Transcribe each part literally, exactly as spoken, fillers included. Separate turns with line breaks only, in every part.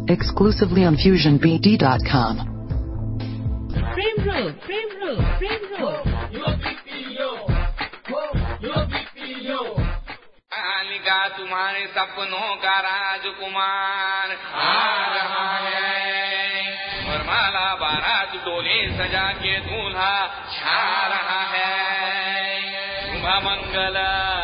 exclusively on fusion b d dot com.
Frame roll, frame roll, frame roll. Yo B P yo, yo B P yo.
आलिका तुम्हारे सपनों का राजकुमार आ रहा है, वरमाला बारात डोले सजा के दूल्हा छा रहा है। शुभ मंगल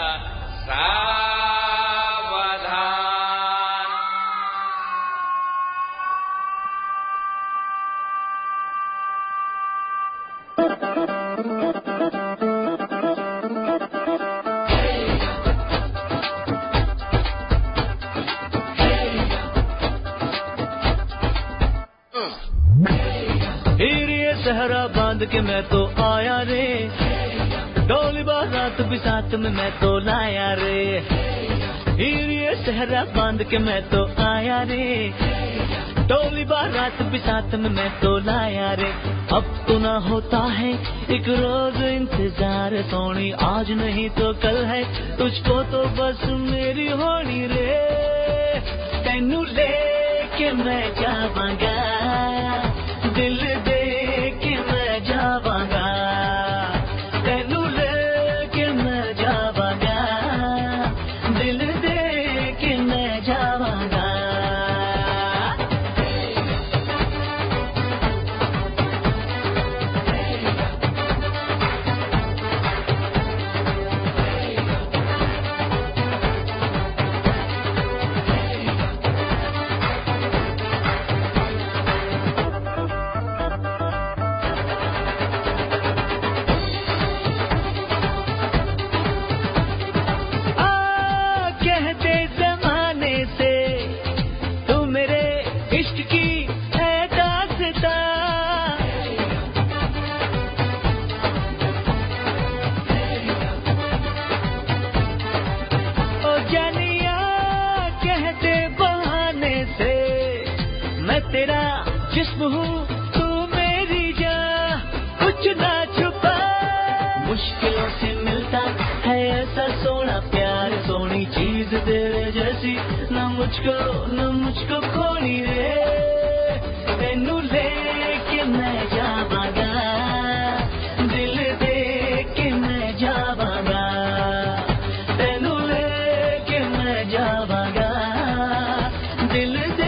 सहरा बांध के मैं तो आया रे, डोली बारात भी साथ में मैं तो लाया रे। ये सहरा बांध के मैं तो आया रे, डोली बारात भी साथ में मैं तो लाया रे। अब तो ना होता है एक रोज इंतजार सोनी, आज नहीं तो कल है तुझको तो बस मेरी होनी रे। तेनू ले के मैं जावांगा, दिल दे के मैं जावांगा, तेनू ले के मैं जावांगा, दिल दे के मैं जावांगा। तेरा जिस्म हूँ तू मेरी जान, कुछ ना छुपा। मुश्किलों से मिलता है ऐसा सोना प्यार, सोनी चीज तेरे जैसी न मुझको न मुझको खोनी रे। तेनू ले के मैं जावांगा, दिल दे के मैं जावांगा, तेनू ले के मैं जावांगा, दिल दे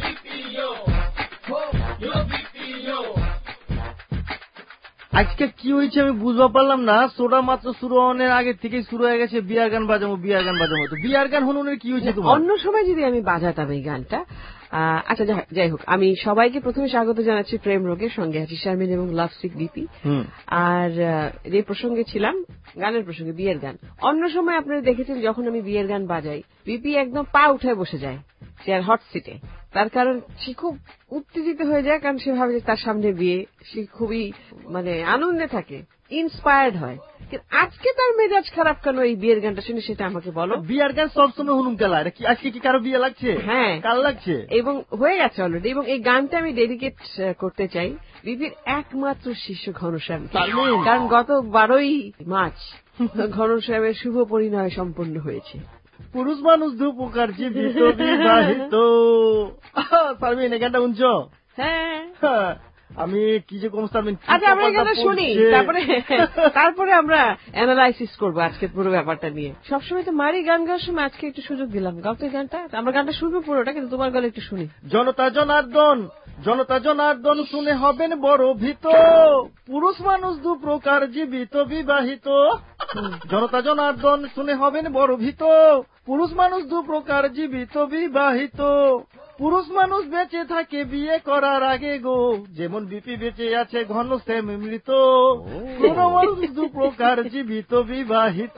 আজকে কি হয়েছে আমি বুঝবা পারলাম না। সোডা মাত্র শুরু হওয়ার আগে থেকেই শুরু হয়ে গেছে বিয়ার গান বাজাবো বিয়ার গান বাজাবো। তো বিয়ার গান হনুনের কি হয়েছে তোমার?
অন্য সময় যদি আমি বাজাতাম এই গানটা। আচ্ছা যাই হোক, আমি সবাইকে প্রথমে স্বাগত জানাচ্ছি প্রেম রোগের সঙ্গে আছি শারমিন এবং লাভসিক বিপি। আর যে প্রসঙ্গে ছিলাম গানের প্রসঙ্গে বিয়ের গান। অন্য সময় আপনারা দেখেছেন যখন আমি বিয়ের গান বাজাই বিপি একদম পা উঠে বসে যায় চেয়ার হট সিটে। তার কারণ সে খুব উত্তেজিত হয়ে যায়, কারণ সে ভাবে যে তার সামনে বিয়ে, সে খুবই মানে আনন্দে থাকে, ইন্সপায়ার্ড হয়। আজকে তার মেজাজ খারাপ কেন এই বিয়ের গানটা শুনে সেটা আমাকে বলো।
বিয়ের গান সবসময় হুনুম কালা, আজকে কি কারো বিয়ে লাগছে?
হ্যাঁ
কাল লাগছে এবং
হয়ে গেছে অলরেডি। এবং এই গানটা আমি ডেডিকেট করতে চাই বিপির একমাত্র শিষ্য ঘনশ্যাম, কারণ গত বারোই মার্চ ঘনশ্যামের শুভ পরিণয় সম্পন্ন হয়েছে।
পুরুষ মানুষ দু প্রকার জীবিত বিবাহিত। শারমিন এই গানটা শুনছো?
হ্যাঁ
আমি কি যে কম শারমিন।
আচ্ছা আমরা এই গানটা শুনি, তারপরে তারপরে আমরা অ্যানালাইসিস করবো আজকের পুরো ব্যাপারটা নিয়ে। সবসময় তো মারি গান গাওয়ার সময় আজকে একটু সুযোগ দিলাম, গাও তো গানটা। আমরা গানটা শুনবো পুরোটা, কিন্তু তোমার গলা একটু শুনি।
জনতা জনার্দন জনতা জনার্দন শুনে হবেন বড় ভীত, পুরুষ মানুষ দু প্রকার জীবিত বিবাহিত। জনতা জনার্দন শুনে হবেন বড় ভীত, পুরুষ মানুষ দু প্রকার জীবিত বিবাহিত। পুরুষ মানুষ বেঁচে থাকে বিয়ে করার আগে গো, যেমন বিপি বেঁচে আছে ঘনশ্যাম মৃত। কোন মানুষ দু প্রকার জীবিত বিবাহিত।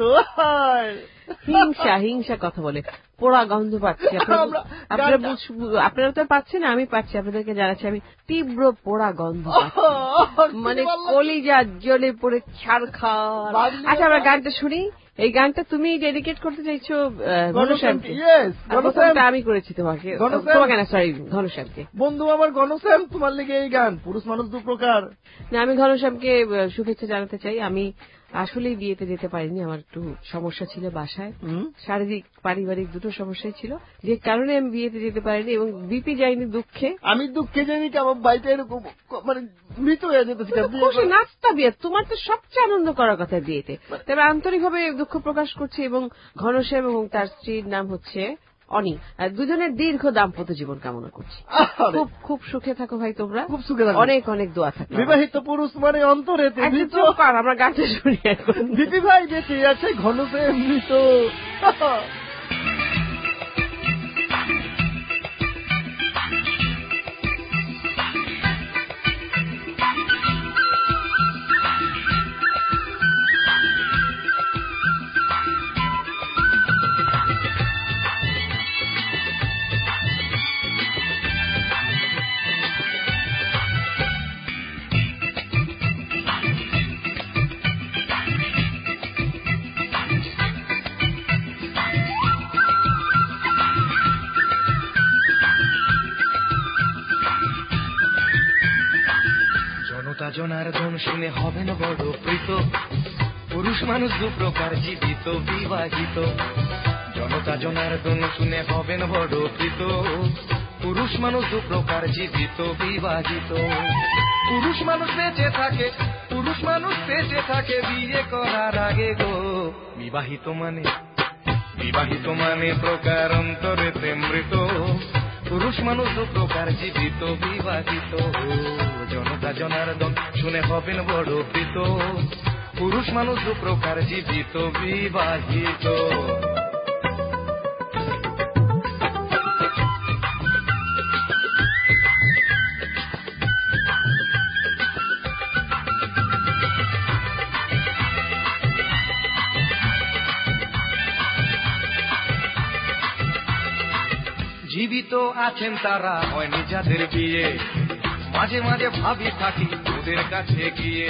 হিংসা হিংসা কথা বলে, পোড়া গন্ধ পাচ্ছি। আপনারা আপনারা তো পাচ্ছেন, আমি পাচ্ছি। আপনাদেরকে জানাচ্ছি আমি তীব্র পোড়া গন্ধ পাচ্ছি, মানে কলিজা জ্বলে পড়ে ছারখার। আচ্ছা আমরা গানটা শুনি। এই গানটা তুমি ডেডিকেট করতে চাইছো ঘনশ্যামকে? আমি করেছি তোমাকে, তোমাকে না, সরি ঘনশ্যামকে।
বন্ধু আমার ঘনশ্যাম, তোমার লেগে এই গান পুরুষ মানুষ দু প্রকার।
না, আমি ঘনশ্যামকে শুভেচ্ছা জানাতে চাই। আমি আসলেই বিয়েতে যেতে পারিনি, আমার একটু সমস্যা ছিল বাসায়, শারীরিক পারিবারিক দুটো সমস্যাই ছিল, যে কারণে আমি বিয়েতে যেতে পারিনি। এবং বিপি যাইনি দুঃখে।
আমি দুঃখে যাইনি কি আমার বাড়িতে এরকম মানে মৃত হয়ে যেত।
নাস্তা বিয়ে, তোমার তো সবচেয়ে আনন্দ করার কথা বিয়েতে। তবে আন্তরিকভাবে দুঃখ প্রকাশ করছি। এবং ঘনশ্যাম এবং তার স্ত্রীর নাম হচ্ছে অনি, দুজনের দীর্ঘ দাম্পত্য জীবন কামনা করছি। খুব খুব সুখে থাকো ভাই তোমরা, খুব সুখে থাকো, অনেক অনেক দোয়া থাকো।
বিবাহিত পুরুষ মানে অন্তরে
আমরা গানটা শুনি এখন।
দিদি ভাই বেঁচে আছে ঘনশ্যাম মৃত।
জনার্দন শুনে হবেন বড় প্রীত, পুরুষ মানুষ দু প্রকার জীবিত বিবাহিত। জনতা জনার্দন শুনে হবেন বড় প্রীত, পুরুষ মানুষ দু প্রকার জীবিত বিবাহিত। পুরুষ মানুষ বেঁচে থাকে, পুরুষ মানুষ বেঁচে থাকে বিয়ে করার আগে গো। বিবাহিত মানে বিবাহিত মানে প্রকার অন্তরেতে মৃত, পুরুষ মানুষ দু প্রকার জীবিত বিবাহিত। জনতা জনার্দন শুনে হবেন বড় প্রীত, পুরুষ মানুষ দু প্রকার জীবিত বিবাহিত। জীবিত আছেন তারা হয়নি যাদের বিয়ে, মাঝে মাঝে ভাবি থাকি ওদের কাছে গিয়ে।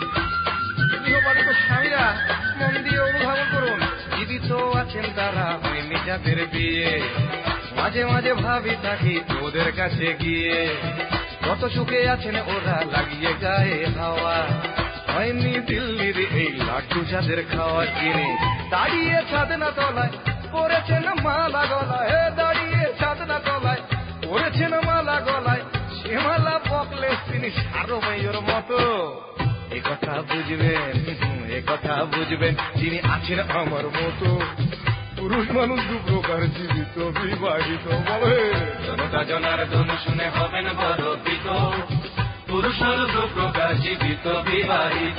স্বামীরা মন দিয়ে অনুধাবন করুন, জীবিত আছেন তারা হয়নি যাদের বিয়ে, মাঝে মাঝে ভাবি থাকি ওদের কাছে গিয়ে। কত সুখে আছেন ওরা লাগিয়ে গায়ে হাওয়া, হয়নি দিল্লির এই লাড্ডু যাদের খাওয়া কিনে। দাঁড়িয়ে ছাদনা তলায় পড়েছেন মালা গলায়, দাঁড়িয়ে ছাদনা তলায় পড়েছেন মালা গলায়, সে মালা পকলে তিনি সারো মেয়ের মতো। এ কথা বুঝবেন, এ কথা বুঝবেন যিনি আছেন আমার মতো। পুরুষ মানুষ দু প্রকার জীবিত বিবাহিত। বলে জনতা জনার্দন শুনে হবেন বড় প্রীত, পুরুষ মানুষ দু প্রকার জীবিত বিবাহিত।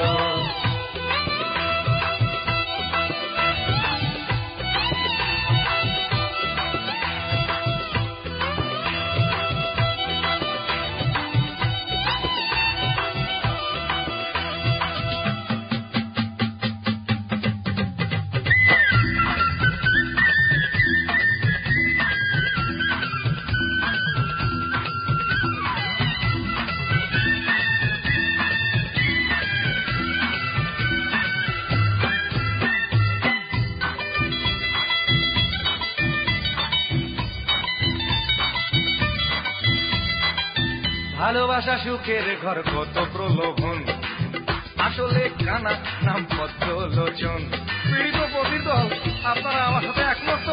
ভালোবাসা সুখের ঘর কত প্রলোভন, আসলে কানা নাম পদ্ম লোচন। পীড়িত পতিত আপনারা আমার সাথে একমত?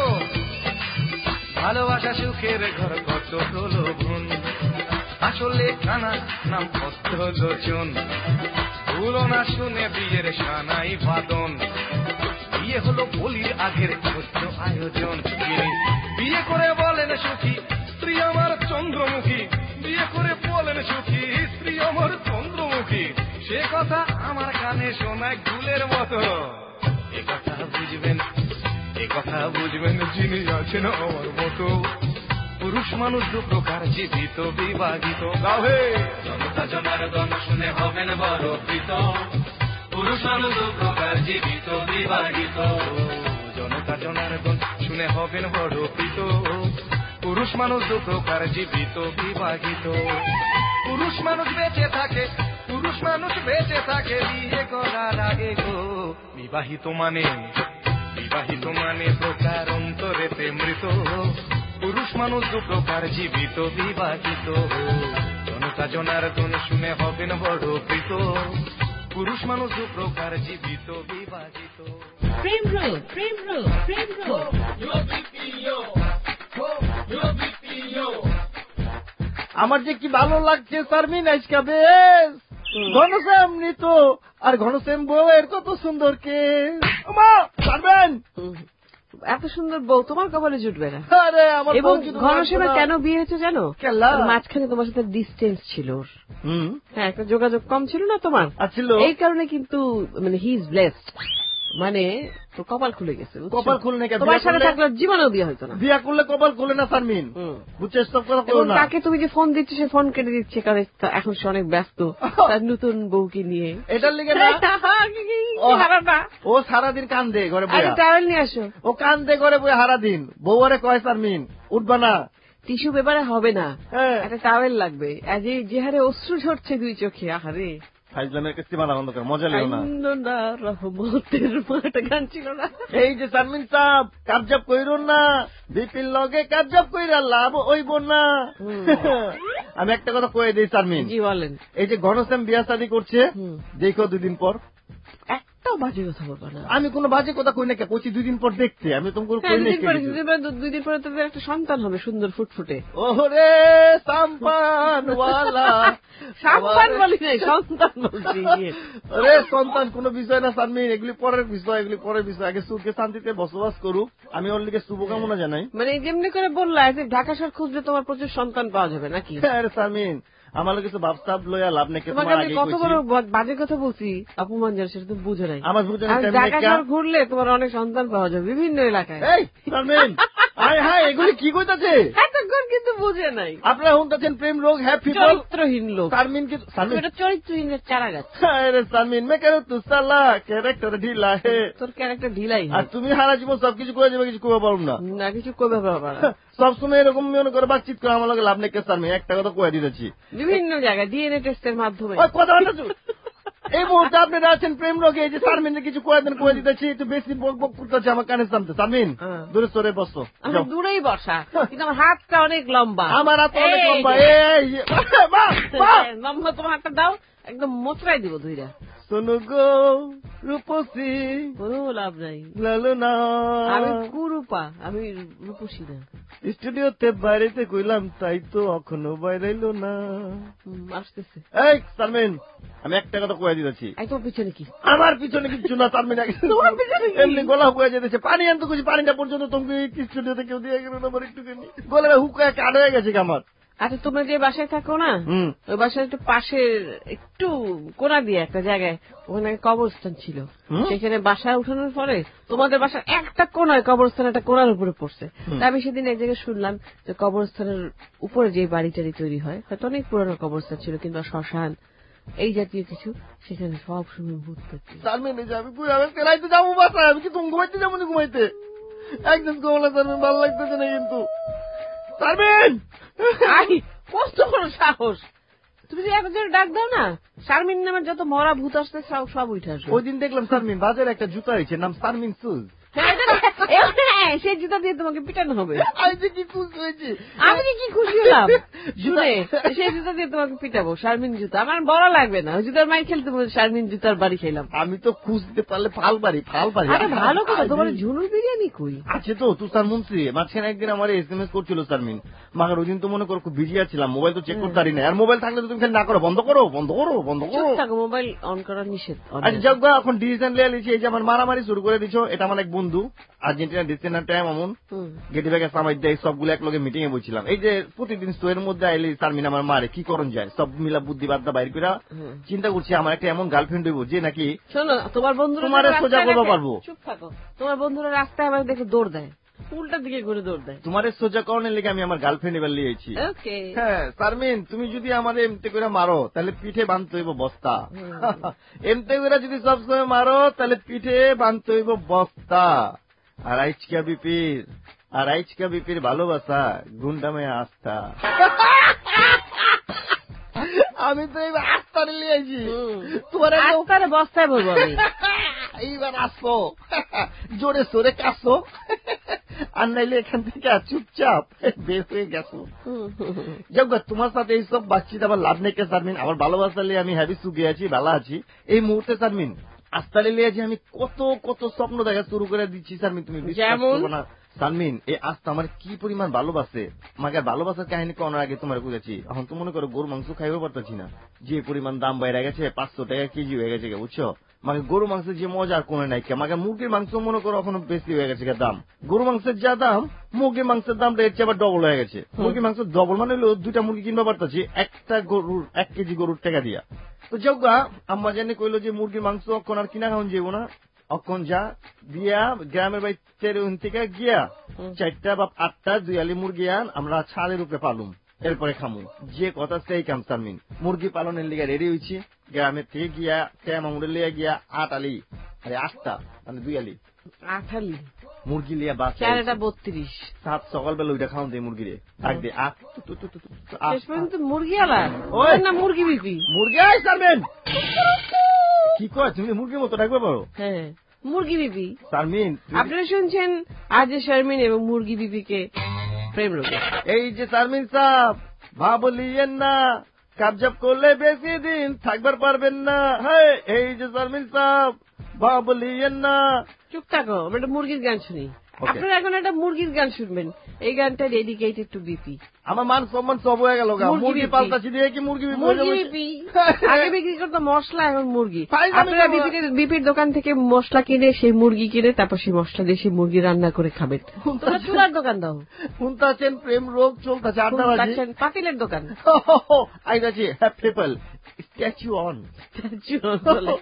ভালোবাসা সুখের ঘর কত প্রলোভন, আসলে কানা নাম পদ্ম লোচন। ভুলো না শুনে বিয়ের সানাই বাদন, বিয়ে হলো বলির আগের ছোট্ট আয়োজন। বিয়ে করে বলেন সুখী স্ত্রী আমার চন্দ্রমুখী, বিয়ে করে বলেন সুখী স্ত্রী আমার চন্দ্রমুখী। সে কথা আমার কানে শোনায় গুলের মতো। এ কথা বুঝবেন, এ কথা বুঝবেন যিনি আছেন আমার মতো। পুরুষ মানুষ দু প্রকার জীবিত বিবাহিত। গাহে জনতা জনার্দন শুনে হবেন বড় প্রীত। পুরুষ মানুষ দু প্রকার জীবিত বিবাহিত। জনতা জনার্দন শুনে হবেন বড় প্রীত। পুরুষ মানুষ দু প্রকার জীবিত বিবাহিত। পুরুষ মানুষ বেঁচে থাকে, পুরুষ মানুষ বেঁচে থাকে বিয়ে করার আগে গো। বিবাহিত মানে, বিবাহিত মানে প্রকার অন্তরেতে মৃত। পুরুষ মানুষ দু প্রকার জীবিত বিবাহিত। জনতা জনার্দন শুনে হবেন বড় প্রীত। পুরুষ মানুষ দু প্রকার জীবিত বিবাহিত।
প্রেম রোগ, প্রেম রোগ, প্রেম রোগ।
আমার যে কি ভালো লাগছে শারমিন আজকে বেশ। ঘনশ্যাম মৃত আর ঘনশ্যাম বউয়ের কত সুন্দর কে। শারমিন
এত সুন্দর বউ তোমার কপালে জুটবে না।
আরে আমার
এবং ঘনশ্যামের কেন বিয়ে হয়েছে জানো? মাঝখানে তোমার সাথে ডিস্টেন্স ছিল, হ্যাঁ একটা যোগাযোগ কম ছিল না তোমার, এই কারণে কিন্তু মানে হি ইজ ব্লেসড, মানে তোর কপাল খুলে গেছে।
কপাল খুলনে
তোমার সাথে থাকলে জীবনেও বিয়ে হইতো না।
বিয়া করলে কপাল খুলে না শারমিন, বুঝছিস?
তাকে তুমি যে ফোন দিচ্ছ সে ফোন কেটে দিচ্ছে, কারণ এখন সে অনেক ব্যস্ত তার নতুন বউকে নিয়ে।
এটার লিগে ও সারাদিন কান্দে ঘরে বসে।
টাওয়েল নিয়ে আসো।
ও কান্দে ঘরে বসে সারাদিন। বউরে কয় শারমিন উঠবা না,
টিস্যু পেপারে হবে না, একটা টাওয়েল লাগবে। যে হারে অশ্রু ঝরছে দুই চোখে, আহারে
ফাইজলামের কাছে মানা বন্ধ করে, মজা লেও না।
রহমতের মাঠে গান ছিল না।
এই যে শারমিন সাহেব কাবজাব কইরুন না, বিপির লগে কাবজাব কইরা লাভ হইব না। আমি একটা কথা কয়ে দিই শারমিন।
জি বলেন।
এই যে ঘনশ্যাম বিয়া শাদী করছে, দেখো দুদিন পর
একটাও বাজে কথা বলবো না।
আমি কোনো বাজে কথা কই না, কে কইছি দুদিন পর দেখতে। আমি তোমাকে
দুই দিন পরে তোদের একটা সন্তান হবে সুন্দর ফুটফুটে।
ওরে সাম্পানওয়ালা,
সাম্পান বলি নাই, সন্তান বলছি।
আরে সন্তান কোনো বিষয় না শারমিন, এগুলি পরের বিষয়, এগুলি পরের বিষয়। আগে সুখে শান্তিতে বসবাস করুক, আমি ওর লিগে শুভকামনা জানাই।
মানে যেমনি করে বললা ঢাকা শহর খুঁজলে তোমার প্রচুর সন্তান পাওয়া যাবে নাকি?
আরে শারমিন আমার কিছু ভাবসাব লইয়া লাভ নেই।
কত বড় বাজে কথা বলছি, অপমান জানো সেটা তো বুঝে নাই।
আমার বুঝে
ঢাকা শহর ঘুরলে তোমার অনেক সন্তান পাওয়া যাবে বিভিন্ন এলাকায়।
এগুলি কি কইতাছে
এতক্ষণ কিন্তু বুঝে নাই।
আপনারা শুনতেছেন প্রেম রোগ, হ্যাপি
চরিত্রহীন লোক।
শারমিন কিন্তু
চরিত্রহীনের চারা গাছ।
আরে শারমিন মে কেন তু সালা ক্যারেক্টার ঢিলা হে,
তোর ক্যারেক্টার ঢিলাই।
আর তুমি সারা জীবন সবকিছু করে যাবে, কিছু করতে পারবো না।
না কিছু করবে পারবো না,
সবসময় এরকম মনে করে বাতচিত করে আমার লগে লাভ নেই। শারমিন একটা কথা কয়ে দিতেছি,
বিভিন্ন জায়গায় ডিএনএ টেস্টের মাধ্যমে
কথা এই মুহূর্তে আপনারা আছেন প্রেম রোগে। এই যে শারমিনের কিছু করে দেন, করে দিতেছি, একটু বেশি বক বক করতেছে আমার কানে সামনে। শারমিন দূরে সরে বসো,
দূরেই বসা, কিন্তু আমার হাতটা অনেক লম্বা।
আমার হাত অনেক লম্বা।
লম্বা তোমার হাতটা দাও, একদম মোচড়াই দিব দুইটা।
শোনো গো রূপসী,
কোনো লাভ নাই।
লালো না
আমি কুরূপা, আমি রূপসী না।
স্টুডিওতে বাইরেতে কইলাম, তাই তো এখনো বাইরেইলো না।
আসতেছে।
এই শারমিন আমি একটা কথা কয়ে দিতেছি।
তোমার পিছনে কি?
আমার পিছনে কিছু না শারমিন, এমনি গলা হুকায় যেতেছে। পানি আনতে খুশি, পানিটা পর্যন্ত তুমি স্টুডিওতে কেউ দিয়ে গেল না। আমার একটুখানি গলাটা হুকায় কাট হয়ে গেছে আমার।
আচ্ছা তোমরা যে বাসায় থাকো না, ওই বাসায় একটু পাশের একটু কোনা দিয়ে একটা জায়গায় ওখানে কবরস্থান ছিল, সেখানে বাসায় উঠানোর পরে তোমাদের বাসার একটা কোনায় কবরস্থান একটা কোনার উপরে পড়ছে। তা আমি সেদিন এক জায়গায় শুনলাম যে কবরস্থানের উপরে যে বাড়ি টাড়ি তৈরি হয়, হয়তো অনেক পুরনো কবরস্থান ছিল কিংবা শ্মশান এই জাতীয় কিছু, সেখানে সব সময় ভূত পেতে।
আমি যাবো বাসায়, আমি কি তুমি ঘুমাইতে যাবো না? ঘুমাইতে একদিন ঘুমালে সারমিন ভালো লাগতেছে না কিন্তু। সারমিন
কষ্ট করো সাহস, তুমি যে একজন ডাক দাও না, শারমিন নামের যত মরা ভূত আসতে সব উঠে আসবে।
ওই দিন দেখলাম শারমিন বাজারে একটা জুতা হয়েছে, নাম শারমিন সুজ।
সেই জুতা দিয়ে তোমাকে পিটানো হবে।
আমি যে কি খুশি হয়েছি,
আমি যে কি খুশি হলাম শুনে, সেই জুতা দিয়ে তোমাকে পিটাবো, শারমিন জুতা। আমার বড় লাগবে না, ওই জুতার মাই খেলতে শারমিন জুতার বাড়ি খেলাম।
আমি তো খুঁজতে পারলে ফাল পারি, ফাল পারি।
আরে ভালো কথা, তোমার ঝুনুর বিরিয়ানি কই
আছে তো তুষার মুন্সি। মাঝখানে একদিন আমার এস এম এস করছিল শারমিন, মাগার ওই দিন তো মনে করো খুব বিজি ছিলাম, মোবাইল তো চেক করতে পারি না। আর মোবাইল থাকলে তো তুমি না করো, বন্ধ করো বন্ধ করো বন্ধ করো
থাকো, মোবাইল অন করা নিষেধ।
আচ্ছা যাক, এখন ডিসিশন নিয়ে নিয়েছি, এই যে আমার মারামারি শুরু করে দিছো। এটা আমার এক বন্ধু আর্জেন্টিনা ডিসিশনার টাইম আমন গেটি ব্যাগে সামাই দেয়, সবগুলো এক লগে মিটিং এ বলছিলাম। এই যে প্রতিদিন স্টোরের মধ্যে আইলে শারমিন আমার মারে, কি করণ যায়, সব মিলা বুদ্ধি বাদ্যা বাইর করে চিন্তা করছি আমার একটা এমন গার্লফ্রেন্ড হইব যে নাকি
শোনো তোমার বন্ধুরা
তোমার সোজা করবো পারবো।
চুপ থাকো, তোমার বন্ধুরা রাস্তায় আমার দেখে দৌড় দেয়, উল্টার দিকে ঘুরে দৌড় দেয়।
তোমার সোজা করণের লেগে আমি আমার গার্লফ্রেন্ড এবার লিয়েছি। হ্যাঁ শারমিন, তুমি যদি আমাদের এমতে করে মারো তাহলে পিঠে বাঁধতে হইব বস্তা। এমতে করে যদি সবসময় মারো তাহলে পিঠে বাঁধতে হইব বস্তা। আর আইচকা বিপির আর আইচকা বিপির ভালোবাসা গুন্ডামে আস্থা। আমি তো এইবার আস্তারে লিয়েছি, তোমার
আস্তারে বস্তায় বলবো আমি।
এইবার আসো জোরে সোরে কাশো, আর নাইলে এখান থেকে চুপচাপ বেশ হয়ে গেছো। যাক তোমার সাথে এইসব বাতচিত আবার লাভ নেই কে শারমিন, আমার ভালোবাসা নিয়ে আমি হ্যাভি সুখে আছি, ভালো আছি এই মুহূর্তে শারমিন। আস্তারে লিয়ে আমি কত কত স্বপ্ন দেখা শুরু করে দিচ্ছি শারমিন, তুমি বিশ্বাস করবে না। শারমিন এই আস্তা আমার কি পরিমাণ ভালোবাসে, আমাকে ভালোবাসার কাহিনী করার আগে তোমার বুঝেছি। এখন তো মনে করো গরু মাংস খাইও পারতেছি না, যে পরিমাণ দাম বাইরে গেছে, পাঁচশো টাকা কেজি হয়ে গেছে, বুঝছো। আমাকে গরু মাংসের যে মজা আর কোনো নাই, আমাকে মুরগির মাংস মনে করো এখনো বেশি হয়ে গেছে দাম। গরু মাংসের যা দাম, মুরগির মাংসের দামটা এর চেয়ে আবার ডবল হয়ে গেছে। মুরগির মাংস ডবল মানে হলো দুইটা মুরগি কিনবা পারতেছি একটা গরুর এক কেজি গরুর টাকা দিয়া। তো যোগা আম্মা জানি কইলো যে মুরগির মাংস অক্ষণ আর কিনা খাওয়ান যাবো না, অক্ষণ যা দিয়া গ্রামের বাড়ি তেরোন থেকে গিয়া চারটা বা আটটা দুয়ালি মুরগি আন, আমরা ছাদের উপরে পালুম, এরপরে খামু। যে কথা সেই কাম শারমিন, মুরগি পালনের লিগে রেডি হয়েছি। গ্রামের থেকে গিয়া মামুরের লিয়া গিয়া আট আলি আরে আটটা মানে দুই আলি
আট আলি
মুরগি লিয়া বাস
বত্রিশ
সাত সকালবেলা ওইটা খাওয়ান দেয় মুরগিরে। ডাক দে আট
মুরগি আলা না মুরগি বিপি
মুরগি আয় শারমিন, কি কয় তুমি মুরগির মতো ডাকবে পারো?
হ্যাঁ মুরগি বিপি।
শারমিন
আপনারা শুনছেন আজ শারমিন এবং মুরগি বিপিকে প্রেম রোগে।
এই যে শারমিন সাহেব ভাবলিয়েন না, কাবজাব করলে বেশি দিন থাকবার পারবেন না। হ্যাঁ এই যে শারমিন সাহেব ভাবলিয়েন না।
চুপ থাকো, আমরা একটা মুরগির গান শুনি। আপনারা এখন একটা মুরগির গান শুনবেন, এই গানটা ডেডিকেটেড টু বিপি।
আমার মান সম্মান সব হয়ে গেল, মুরগি পাল্টাছি দিয়ে কি মুরগি
বিপি। আগে বিক্রি করতো মশলা, এখন মুরগি। আপনারা বিপির দোকান থেকে মশলা কিনে সেই মুরগি কিনে তারপর সেই মশলা দিয়ে সেই মুরগি রান্না করে খাবেন। তোমরা চুলার দোকান দাও,
শুনতেছেন প্রেম রোগ চলতেছে,
পাতিলের দোকান
আইদাছি people statue on
statue on বলে।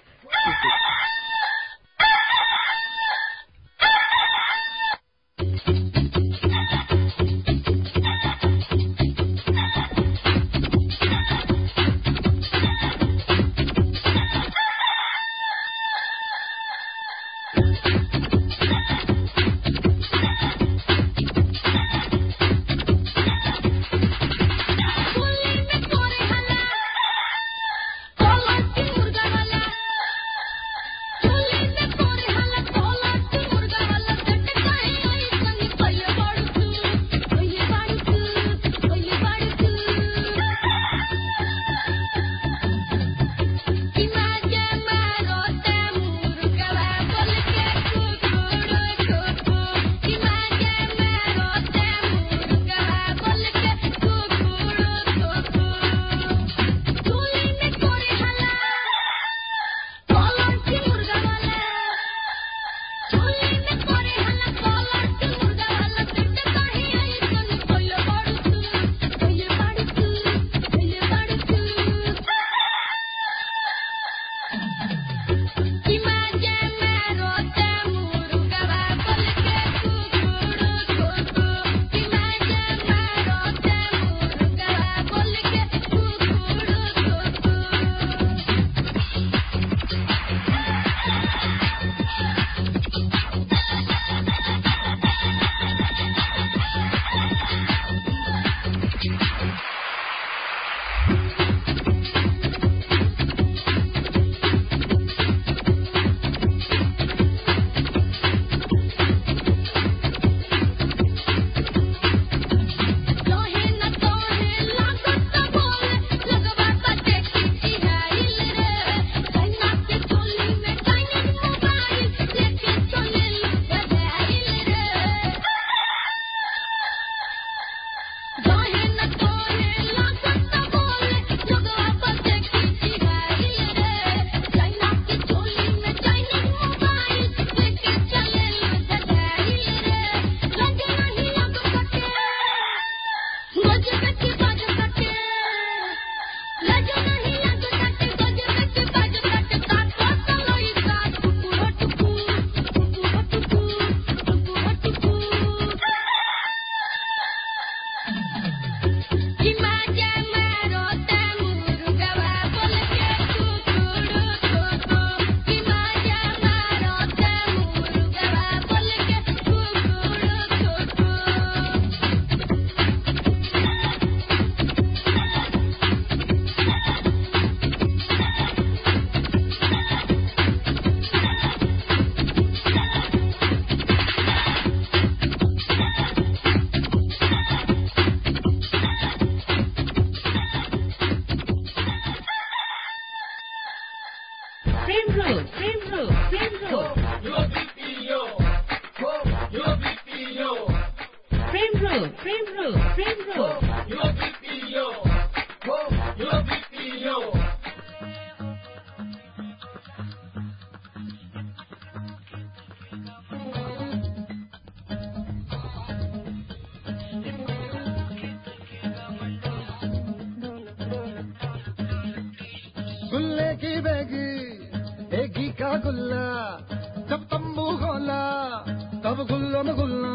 Road, Frame Road, Frame Road.
Yo B P yo, yo B P yo.
गुल्ले की बेगी बेगी का गुल्ला जब तंबू खोला तब गुल्लो में गुल्ला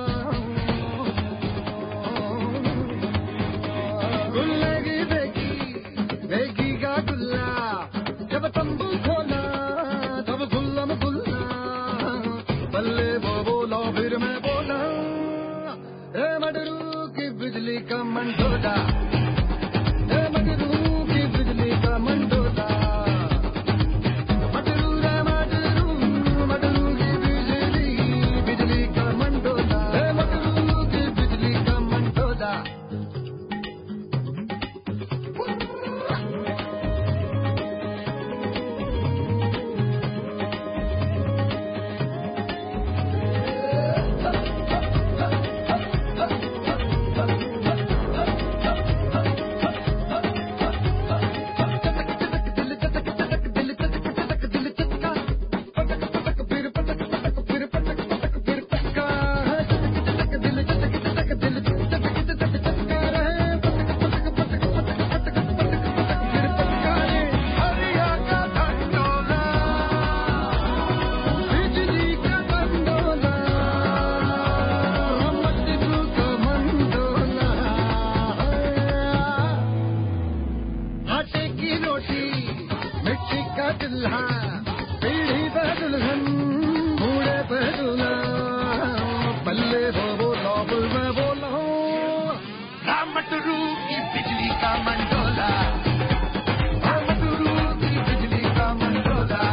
गुल्ले की बेगी बेगी का गुल्ला जब तंबू खोला तब गुल्लो में गुल्ला बल्ले वो बोला फिर मैं बोला ए मडरू की बिजली का मंडोला ए मडरू की बिजली का मंडोला मडरू रे मडरू मडरू की बिजली बिजली का मंडोला ए मडरू की बिजली का मंडोला आटे की रोटी मिट्टी का चूल्हा पीढ़ी पे दुल्हन बूढ़े पे दूल्हा बल्ले वो बोला बुल में बोला रामटरू की बिजली का मंडोला रामटरू की बिजली का मंडोला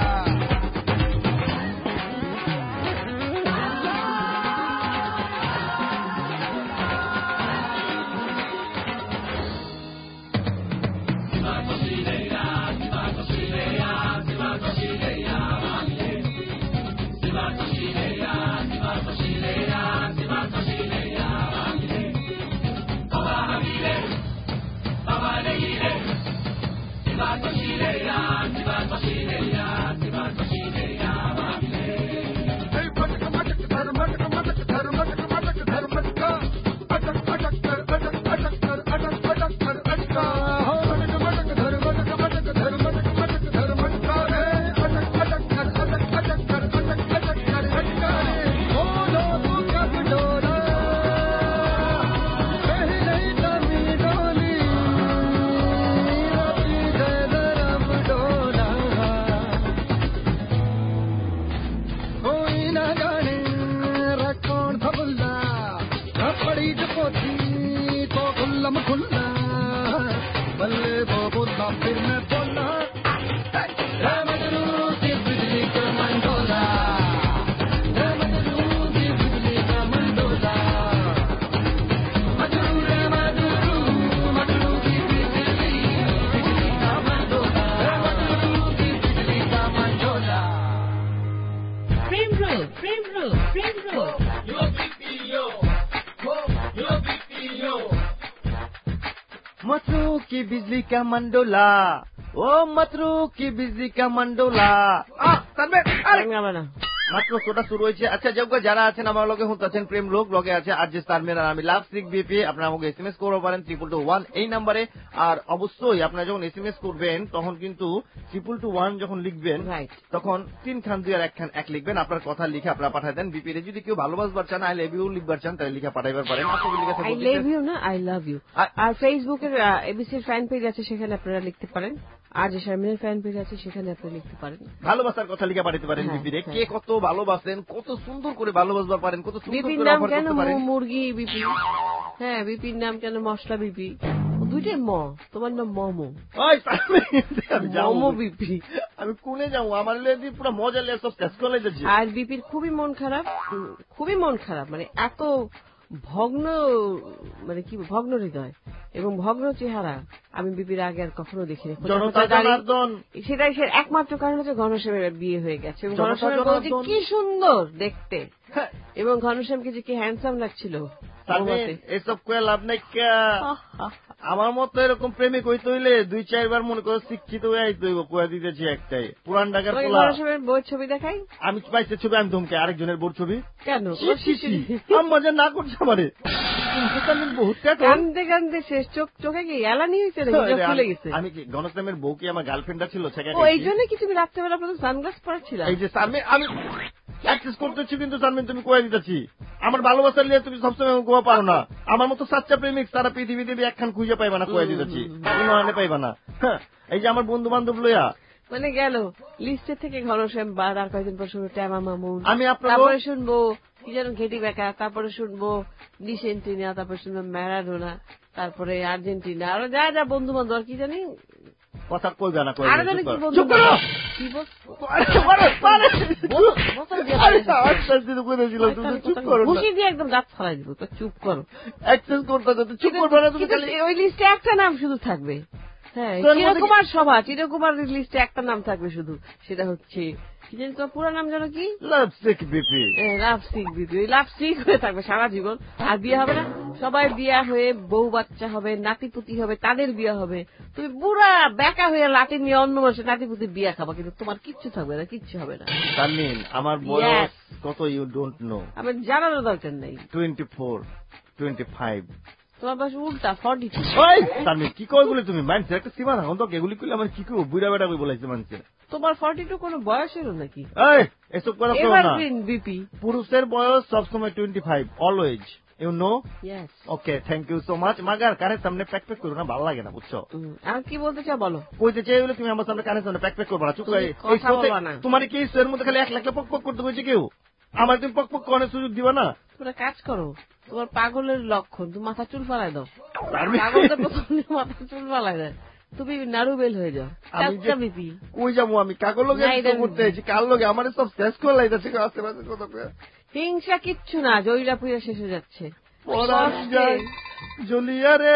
बल्ले वो बोला फिर मैं बोला मजनू की बिजली का मंडोला मजनू की बिजली का मंडोला मजनू रे मजनू मजनू की बिजली बिजली का मंडोला मजनू की बिजली का Mandola
Frame Road, Frame Road, Frame Road.
Yo B P yo, yo B P yo.
मतरू की बिजली का मंडोला ओ मतरू की बिजली का मंडोला মাত্র শোটা শুরু হয়েছে। আচ্ছা যোগ্য যারা আছেন আমার লগে শুনতেছেন প্রেম লোক লগে আছে আর যে তারমেন আর আমি লাভ সিক বিপি আপনারা আমাকে এস এম এস করতে পারেন ট্রিপল টু ওয়ান এই নাম্বারে। আর অবশ্যই আপনারা যখন এস এম এস করবেন তখন কিন্তু ট্রিপল টু ওয়ান যখন লিখবেন তখন তিন খান দুই আর এক খান এক লিখবেন। আপনার কথা লিখে আপনারা পাঠাই দেন বিপি রে। যদি কেউ ভালোবাসবার চান আই লাভ ইউ লিখবার চান তাহলে লিখে পাঠাইবার পারেন।
আই লাভ ইউ না আই লাভ ইউ। আর ফেসবুকের এবিসির ফ্যান পেজ আছে সেখানে আপনারা লিখতে পারেন। আর যে শারমিনের ফ্যান পেজ আছে সেখানে আপনি লিখতে পারেন
ভালোবাসার কথা লিখে পাঠাতে পারেন বিপি রে। কে কত ভালোবাসেন কত সুন্দর করে ভালোবাসবার পারেন কত সুন্দর করে
বিপির নাম কেন মুরগি বিপি। হ্যাঁ বিপির নাম কেন মশলা বিপি দুইটাই ম তোমার নাম মমো মমো বিপি।
আমি কোনে যাবো আমার লেদি পুরো মজা লেগে সব শেষ করে যাচ্ছি।
আর বিপির খুবই মন খারাপ খুবই মন খারাপ মানে এত ভগ্ন মানে কি ভগ্ন হৃদয় এবং ভগ্ন চেহারা আমি বিপির আগে আর কখনো দেখিনি। সেটাই সে একমাত্র কারণ হচ্ছে ঘনশ্যামের বিয়ে হয়ে গেছে এবং ঘনশ্যামের বলছে কি সুন্দর দেখতে এবং ঘনশ্যামকে যে কি হ্যান্ডসাম লাগছিল
এসব কয়ে লাভ নাই। আমার মতো এরকম প্রেমিক হইতে হইলে দুই চারবার মনে করে শিক্ষিত হয়ে আইতে হইব। কয়ে দিতেছি একটাই পুরান ঢাকার
বউর ছবি দেখাই।
আমি পাইছে ছবি, আমি ধমকে আরেকজনের বউর ছবি
কেন
মজা না করছে আমারে।
কান্দে কান্দে শেষ, চোখ চোখে কি এলানি হয়েছে, খুলে গেছে।
আমি কি গণতামের বউ কি আমার গার্লফ্রেন্ডটা ছিল?
এই জন্য কি তুমি রাত্রেবেলা পর্যন্ত সানগ্লাস পরেছিল?
এই যে আমি আমি অ্যাক্সেস করতেছি, কিন্তু সানমিন তুমি কয়ে দিতেছি আমার ভালোবাসা নিয়ে তুমি সবসময় গোয়া পারো না। আমার মতো সাচ্চা প্রেমিক সারা পৃথিবী দেবী একখান খুঁজে পাইবা না, কয়ে দিতেছি কোনো আনে পাইবা না। এই যে আমার বন্ধু বান্ধব লইয়া
মানে গেল লিস্টে থেকে ঘনশ্যাম বাদ, আর কয়েকদিন পর শুনবো ট্যামা মামুন,
আমি
তারপরে শুনবো কি যেন ঘেটি বেকা, তারপরে শুনবো ডিসেন্টিনা, তারপরে শুনবো ম্যারাডোনা, তারপরে আর্জেন্টিনা, আরো যা যা বন্ধু বান্ধব আর কি জানি
কথা কইবে না।
আরো জানি কি বন্ধু খুশি দিয়ে একদম দাঁত ফালাই দিব। চুপ করো, ওই লিস্টে একটা নাম শুধু থাকবে। হ্যাঁ, চিরকুমার সভা, চিরকুমার লিস্টে একটা নাম থাকবে শুধু, সেটা হচ্ছে কি জানি তোমার পুরো নাম জানো কি?
লাভসিক বিপি।
লাভসিক বিপি, ওই লাভসিক হয়ে থাকবে সারা জীবন। আর বিয়ে হবে না, সবাই বিয়া হয়ে বউ বাচ্চা হবে, নাতিপুতি হবে, তাদের বিয়ে হবে। তুমি পুরা বেকা হয়ে লাঠি নিয়ে অন্য মানুষের নাতিপুতি বিয়া খাবা, কিন্তু তোমার কিচ্ছু থাকবে না, কিচ্ছু হবে না।
আমার বয়স কত ইউ ডোন্ট নো।
আমার জানানোর দরকার নেই।
Twenty four twenty five.
তোমার বয়স উল্টা ফর্টি টু।
কি কই বলে তুমি মানুষের একটা সীমা রাখো তো, এগুলি করলে আমার কি করবো? বুড়া বেড়া কই বলাইছে মানুষের।
তোমার ফর্টি টু কোনো বয়স এলো নাকি?
এসব করা
বিপি।
পুরুষের বয়স সবসময় twenty five always, you know. Okay, thank you so much. মাগার কানের সামনে প্যাক প্যাক করো না, ভালো লাগে না, বুঝছো?
আর কি বলতে চাও বলো।
কইতে চাই বলে তুমি আমার সামনে কানের সামনে প্যাক প্যাক করবো না। চুপ করে তোমার কি এর মধ্যে খালি এক লাখ পক পক করতে হয়েছে কেউ? আমার তুমি পক পক করার সুযোগ দিবা না?
তোমরা কাজ করো, তোমার পাগলের লক্ষণ, তুমি মাথা চুল ফালাই দাও। পাগলদের প্রথমে মাথা চুল ফালাই দেয়, তুমি নারুবেল হয়ে যাও।
কই যাবো আমি? কাগল লোক করতে এসেছি, কার লোক আমার সব শেষ করে লাইতেছে আশেপাশে কথা।
হিংসা কিচ্ছু না, জয়ীরা পুজো শেষ হয়ে যাচ্ছে।
পরান যায় জলিয়া রে,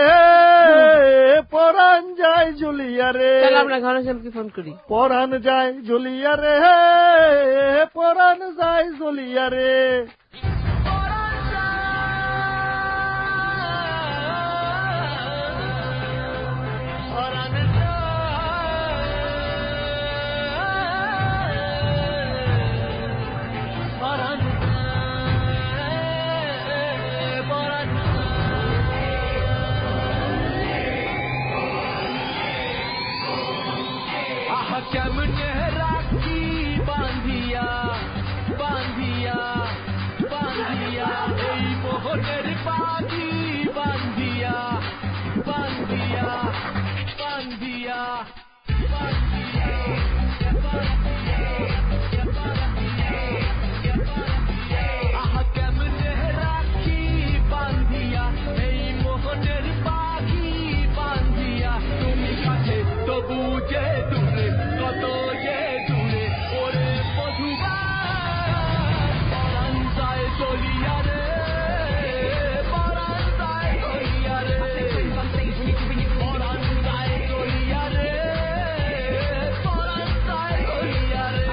পরান যায় জলিয়া রে।
চলো আমরা ঘনশ্যামকে ফোন করি।
পরান যায় জলিয়া রে, পরান যায় জলিয়া রে।
কেমনে রাখি বান্ধিয়া বান্ধিয়া বান্ধিয়া এই মোহনের পাখি বান্ধিয়া বান্ধিয়া বান্ধিয়া আহা কেমনে রাখি বান্ধিয়া এই মোহনের পাখি বান্ধিয়া। তুমি কাছে তবু যে দূরে, কত যে দূরে ওরে মধুবা। পরান যায় চলিয়া রে, পরান যায় চলিয়া রে, পরান যায় চলিয়া রে, পরান যায় চলিয়া রে।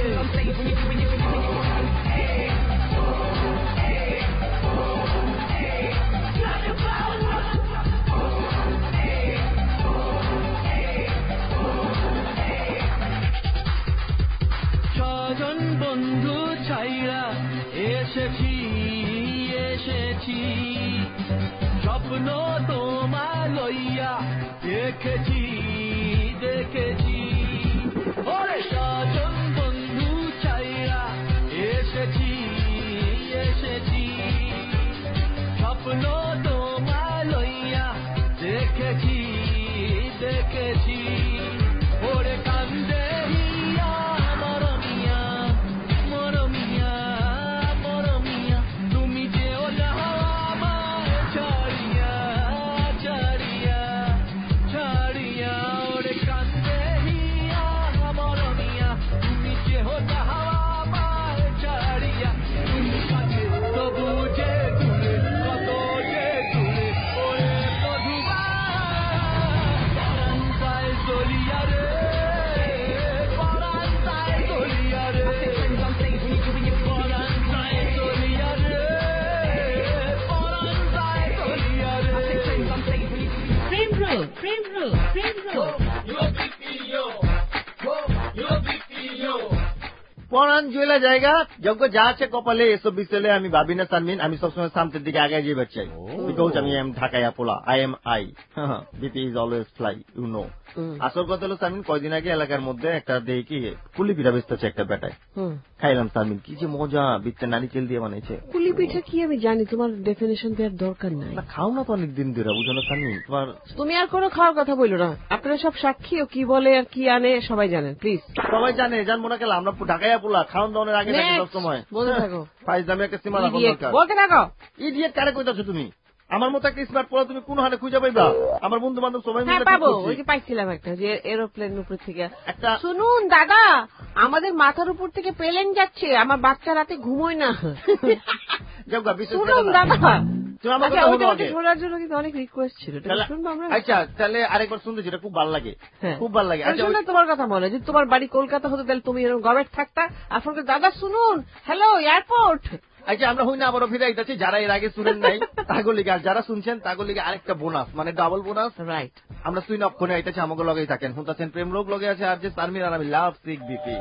ছজন বন্ধু ছাইরা এসেছি এসেছি, স্বপ্ন তোমার লইয়া দেখেছি দেখেছি। ওরে ছজন বন্ধু ছাইরা এসেছি এসেছি, স্বপ্ন তোমার লইয়া দেখেছি দেখেছি। ওরে কান্দে তবু যে দূরে, কত যে
Prem Road, Prem Road.
Your B P O. Your B P O.
পরান জুয়েলা জায়গা যোগ্য যা আছে কপালে এসব বিষয়ে আমি ভাবি না সানমিন, আমি সবসময় সামনের দিকে আগে যেতে চাই। বিকজ আমি এম ঢাকায় পোলা, I am I BP is always fly, you know. আসল কথা হলো সানমিন, কয়দিন আগে এলাকার মধ্যে একটা দেখি কুলি পিঠা বেচতেছে একটা বেটায়, খাইলাম সানমিন, কি যে মজা, বিটটা নারিকেল দিয়ে বানাইছে।
কুলি পিঠা কি আমি জানি, তোমার ডেফিনেশন দেওয়ার দরকার নাই।
খাও না তো অনেকদিন ধরে, বুঝো না সানমিন। তোমার
তুমি আর কোনো খাওয়ার কথা বললো না, আপনারা সব সাক্ষী, ও কি বলে আর কি আনে সবাই জানেন। প্লিজ
সবাই জানে, জানবো না কেন, আমরা ঢাকায় পোলা, খাওয়ান দাওয়ানের আগে সব সময়
বলতে থাকো।
ফাইজ দামে একটা সীমা রাখো দরকার।
বলতে থাকো।
ইডিয়েট কারে কইতাছো তুমি? আমার মতো একটা স্মার্ট পোলা তুমি কোন হাতে খুঁজে পাইবা? আমার বন্ধু বান্ধব সবাই মিলে
পাবো, ওই যে পাইছিলাম একটা যে এরোপ্লেন উপর থেকে
একটা।
শুনুন দাদা, আমাদের মাথার উপর থেকে প্লেন যাচ্ছে, আমার বাচ্চা রাতে ঘুমোয় না। শুনুন দাদা, শোনার জন্য কিন্তু অনেক রিকোয়েস্ট ছিল।
আচ্ছা তাহলে আরেকবার শুনতে, যেটা খুব ভালো লাগে, খুব ভালো লাগে। আচ্ছা
তোমার কথা মনে, যদি তোমার বাড়ি কলকাতা হতো তাহলে তুমি এরকম গভর্নমেন্ট থাকতা। আপনাকে দাদা শুনুন, হ্যালো এয়ারপোর্ট।
আচ্ছা আমরা হই না আবারও ফিরে আইতাছি, যারা এর আগে শুনেন নাই তাগর লিগে, আর যারা শুনছেন তাগর লিগে আরেকটা বোনাস, মানে ডাবল বোনাস।
রাইট,
আমরা সুইন অফ করে আইতাছি, আমাকে লগেই থাকেন। শুনতেছেন প্রেম রোগ, লগে আছে আর যে সারমিন, আর আমি love sick BP.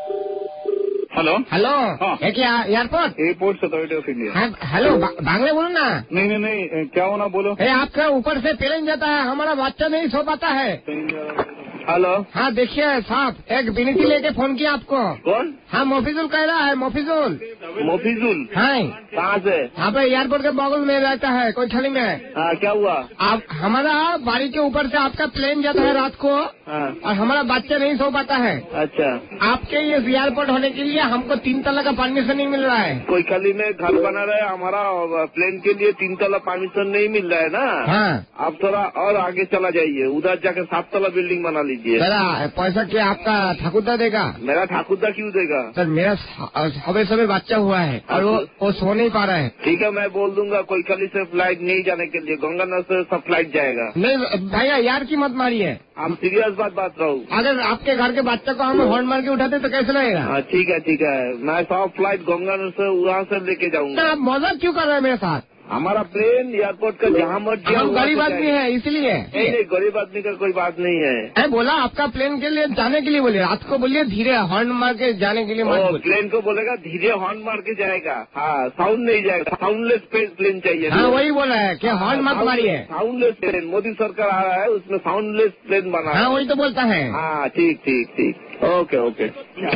Hello
hello,
हाँ।
है क्या airport?
Airport authority of India.
Hello, Bangla बोलो ना।
नहीं नहीं नहीं, क्या होना बोलो।
ए, आपका ऊपर से प्लेन जाता है, हमारा बच्चा नहीं सो पाता है।
हेलो,
हाँ देखिए साहब, एक विनती लेके फोन किया आपको।
कौन?
हाँ मोफिजुल कह रहा है, मोफिजुल।
मोफिजुल?
हाँ,
कहाँ से?
यहाँ पे एयरपोर्ट के बगल में रहता है, कोईथली में।
हाँ, क्या हुआ?
आप हमारा बाड़ी के ऊपर से आपका प्लेन जाता है रात को,
हाँ।
और हमारा बच्चा नहीं सो पाता है।
अच्छा,
आपके ये एयरपोर्ट होने के लिए हमको तीन तला का परमिशन नहीं मिल रहा है।
कोईथली में घर बना रहे, हमारा प्लेन के लिए तीन तला परमिशन नहीं मिल रहा है ना।
हाँ,
आप थोड़ा और आगे चला जाइए, उधर जाकर सात तला बिल्डिंग बना लीजिए।
मेरा पैसा क्या आपका ठाकुरदा देगा?
मेरा ठाकुरदा क्यों देगा?
सर मेरा हवे सवे बच्चा हुआ है और वो वो सो नहीं पा रहा है।
ठीक है, मैं बोल दूंगा कोईथली से फ्लाइट नहीं जाने के लिए, गंगानगर से सब फ्लाइट जाएगा।
नहीं भैया यार की मत मारिए,
हम सीरियस बात बात रहा हूँ।
अगर आपके घर के बच्चे को हम हॉर्न मार के उठाते तो कैसे लगेगा?
हाँ ठीक है ठीक है, मैं सब फ्लाइट गंगानगर से वहाँ से लेके जाऊंगा।
आप मजाक क्यों कर रहे हैं मेरे साथ?
हमारा प्लेन एयरपोर्ट का जहाँ मर्जी,
हम गरीब आदमी है इसलिए।
नहीं नहीं, गरीब आदमी का कोई बात नहीं है।
मैं बोला आपका प्लेन के लिए जाने के लिए बोलिए, रात को बोलिए धीरे हॉर्न मार के जाने के लिए मत बोलिए।
प्लेन को बोलेगा धीरे हॉर्न मार के जाएगा। हाँ, साउंड नहीं जाएगा, साउंडलेस प्लेन चाहिए।
हाँ वही बोला है कि हॉर्न मत मारिए।
साउंडलेस प्लेन, मोदी सरकार आ रहा है, उसमें साउंडलेस प्लेन बना।
हाँ वही तो बोलता है।
हाँ ठीक ठीक ठीक, ओके ओके।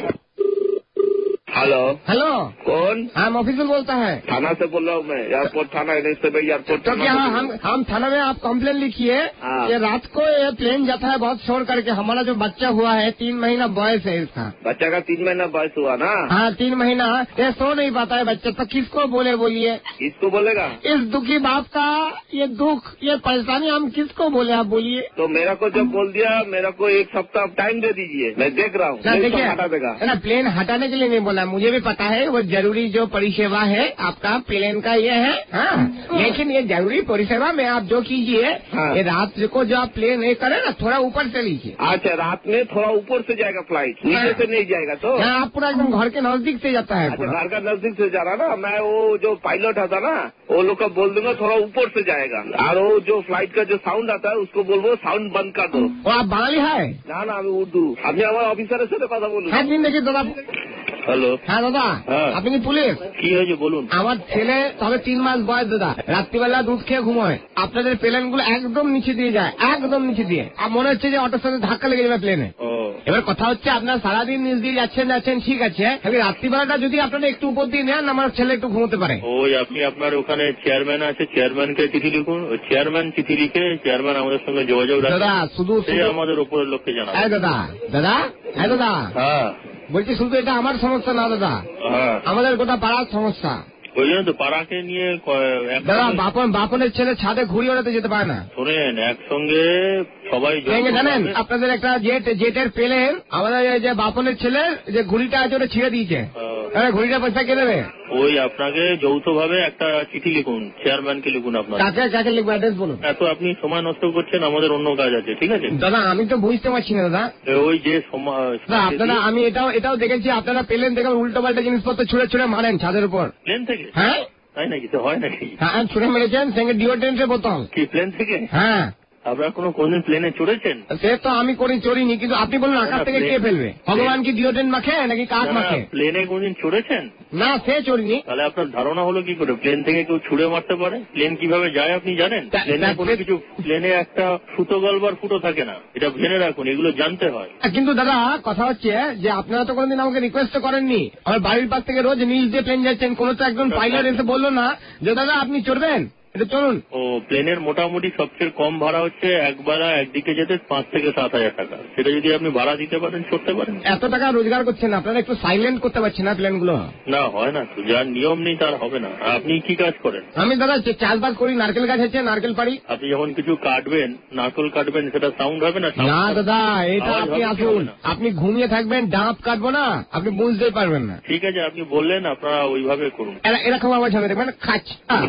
हेलो
हेलो,
कौन?
हाँ मोफिजुल बोलता है,
थाना से बोल रहा हूँ मैं, एयरपोर्ट थाना एयरपोर्ट।
तो क्या हम हम थाना में आप कंप्लेन लिखिए कि रात को ये प्लेन जाता है बहुत शोर करके, हमारा जो बच्चा हुआ है तीन महीना बॉयस है इसका।
बच्चा का तीन महीना बॉयस हुआ ना?
हाँ तीन महीना, ये सो नहीं पाता है बच्चा, तो किसको बोले बोलिए?
किसको बोलेगा?
इस दुखी बाप का ये दुख, ये परेशानी हम किसको बोले, आप बोलिए।
तो मेरा को जब बोल दिया, मेरा को एक सप्ताह टाइम दे दीजिए, मैं देख रहा हूँ।
देखिए
हटा देगा
ना, प्लेन हटाने के लिए नहीं बोला, मुझे भी पता है वो जरूरी जो परिसेवा है आपका प्लेन का ये है। हाँ, लेकिन ये जरूरी परिसेवा में आप जो कीजिए,
हाँ।
ये रात को जो आप प्लेन ये करे ना, थोड़ा ऊपर से लीजिए।
अच्छा, रात में थोड़ा ऊपर से जाएगा फ्लाइट, नीचे से नहीं जाएगा। तो
हाँ, आप पूरा एकदम घर के नजदीक से जाता है।
अच्छा, घर का नजदीक से जा रहा ना, मैं वो जो पायलट आता ना, वो लोग को बोल दूंगा थोड़ा ऊपर से जाएगा, और वो जो फ्लाइट का जो साउंड आता है उसको बोल दो साउंड बंद कर दो।
वो आप बांगाली है
ना? ना, আমি উর্দু। আমি আমার অফিসারের সাথে কথা বলুন।
হ্যাঁ দিন দেখি দাদা।
হ্যালো,
হ্যাঁ দাদা, আপনি কি পুলিশ?
কি হয়েছে বলুন।
আমার ছেলে তবে তিন মাস বয়স দাদা, রাত্রিবেলা দুধ খেয়ে ঘুমোয়, আপনাদের প্লেন গুলো একদম নিচে দিয়ে যায়, একদম নিচে দিয়ে, আর মনে হচ্ছে যে অটোর সাথে ধাক্কা লেগে যাবে প্লেনে। এবার কথা হচ্ছে আপনার সারাদিন নিচ দিয়ে যাচ্ছেন যাচ্ছেন ঠিক আছে, রাত্রিবেলাটা যদি আপনারা একটু উপর দিয়ে নেন, আমার ছেলে একটু ঘুমোতে পারে।
ওই আপনি আপনার ওখানে চেয়ারম্যান আছে, চেয়ারম্যানকে চিঠি লিখুন, ওই চেয়ারম্যান চিঠি লিখে চেয়ারম্যান আমাদের সঙ্গে যোগাযোগ রাখুন।
দাদা শুধু
আমাদের উপরের লোককে জানাবো।
হ্যাঁ দাদা, দাদা হ্যাঁ দাদা,
হ্যাঁ
বলছি শুধু এটা আমার সমস্যা না দাদা,
হ্যাঁ
আমাদের গোটা পাড়ার সমস্যা।
ওই জন্য তো পাড়াকে নিয়ে
দাদা বাপন বাপনের ছেলে ছাদে ঘুরি ওড়াতে যেতে পারে না।
শোনেন, একসঙ্গে সবাই
জানেন আপনাদের একটা জেট জেটের প্লেন, আমাদের যে বাপনের ছেলে যে ঘুড়িটা আছে ওটা ছিঁড়ে দিয়েছে, ঘুড়িটা পয়সা কে দেবে?
ওই আপনাকে যৌথভাবে একটা চিঠি লিখুন, চেয়ারম্যানকে লিখুন। আপনার
কাকে কাকে লিখবো অ্যাড্রেস বলুন।
এত আপনি সময় নষ্ট করছেন, আমাদের অন্য কাজ আছে, ঠিক আছে
দাদা? আমি তো বুঝতে পারছি না দাদা,
ওই যে সময়
আপনারা, আমি এটাও এটাও দেখেছি আপনারা প্লেন থেকে উল্টো পাল্টা জিনিসপত্র ছুঁড়ে ছুঁড়ে মারেন ছাদের উপর।
প্লেন থেকে?
হ্যাঁ
তাই নাকি? তো হয় নাকি?
হ্যাঁ ছুঁড়ে মেরেছেন, সঙ্গে ডিওড্রেন্টের বোতল।
কি প্লেন থেকে?
হ্যাঁ
আপনারা কোনো কোনদিন প্লেনে চড়েছেন?
সে তো আমি করি চড়িনি, কিন্তু আপনি বলুন আকাশ থেকে কে ফেলবে? ভগবান কি ডিওড্রেন্ট মাখে নাকি কাক মাখে?
প্লেনে কোনদিন চড়েছেন?
না, সে চড়িনি।
তাহলে আপনার ধারণা হলো কি করে প্লেন থেকে কেউ ছুড়ে মারতে পারে? প্লেন কিভাবে যায় আপনি জানেন? প্লেনে কোনো কিছু, প্লেনে একটা ফুটো গলবার ফুটো থাকে না, এটা জেনে রাখুন, এগুলো জানতে হয়।
কিন্তু দাদা কথা হচ্ছে যে আপনারা তো কোনোদিন আমাকে রিকোয়েস্ট করেননি। আমার বাড়ির পাশ থেকে রোজ নিজ দিয়ে প্লেন যাচ্ছেন, কোনো তো একজন পাইলট এসে বললো না যে দাদা আপনি চড়বেন, এটা চলুন।
ও প্লেনের মোটামুটি সবচেয়ে কম ভাড়া হচ্ছে একবেলা একদিকে যেতে পাঁচ থেকে সাত হাজার টাকা। সেটা যদি আপনি ভাড়া দিতে পারেন চড়তে পারেন।
এত টাকা রোজগার করছেন আপনারা, একটু সাইলেন্ট করতে পারছেন না প্লেন গুলো?
না হয় না, যার নিয়ম নেই তার হবে না। আপনি কি কাজ করেন?
আমি দাদা চাষবাস করি, নারকেল গাছ আছে, নারকেল পাড়ি।
আপনি যখন কিছু কাটবেন, নারকেল কাটবেন, সেটা সাউন্ড হবে না?
না দাদা, এটা আপনি আসুন, আপনি ঘুমিয়ে থাকবেন, ডাব কাটবো না, আপনি বুঝতেই পারবেন না।
ঠিক আছে, আপনি বললেন, আপনারা ওইভাবে করুন।
এরকম আওয়াজ হবে, দেখবেন খাচ।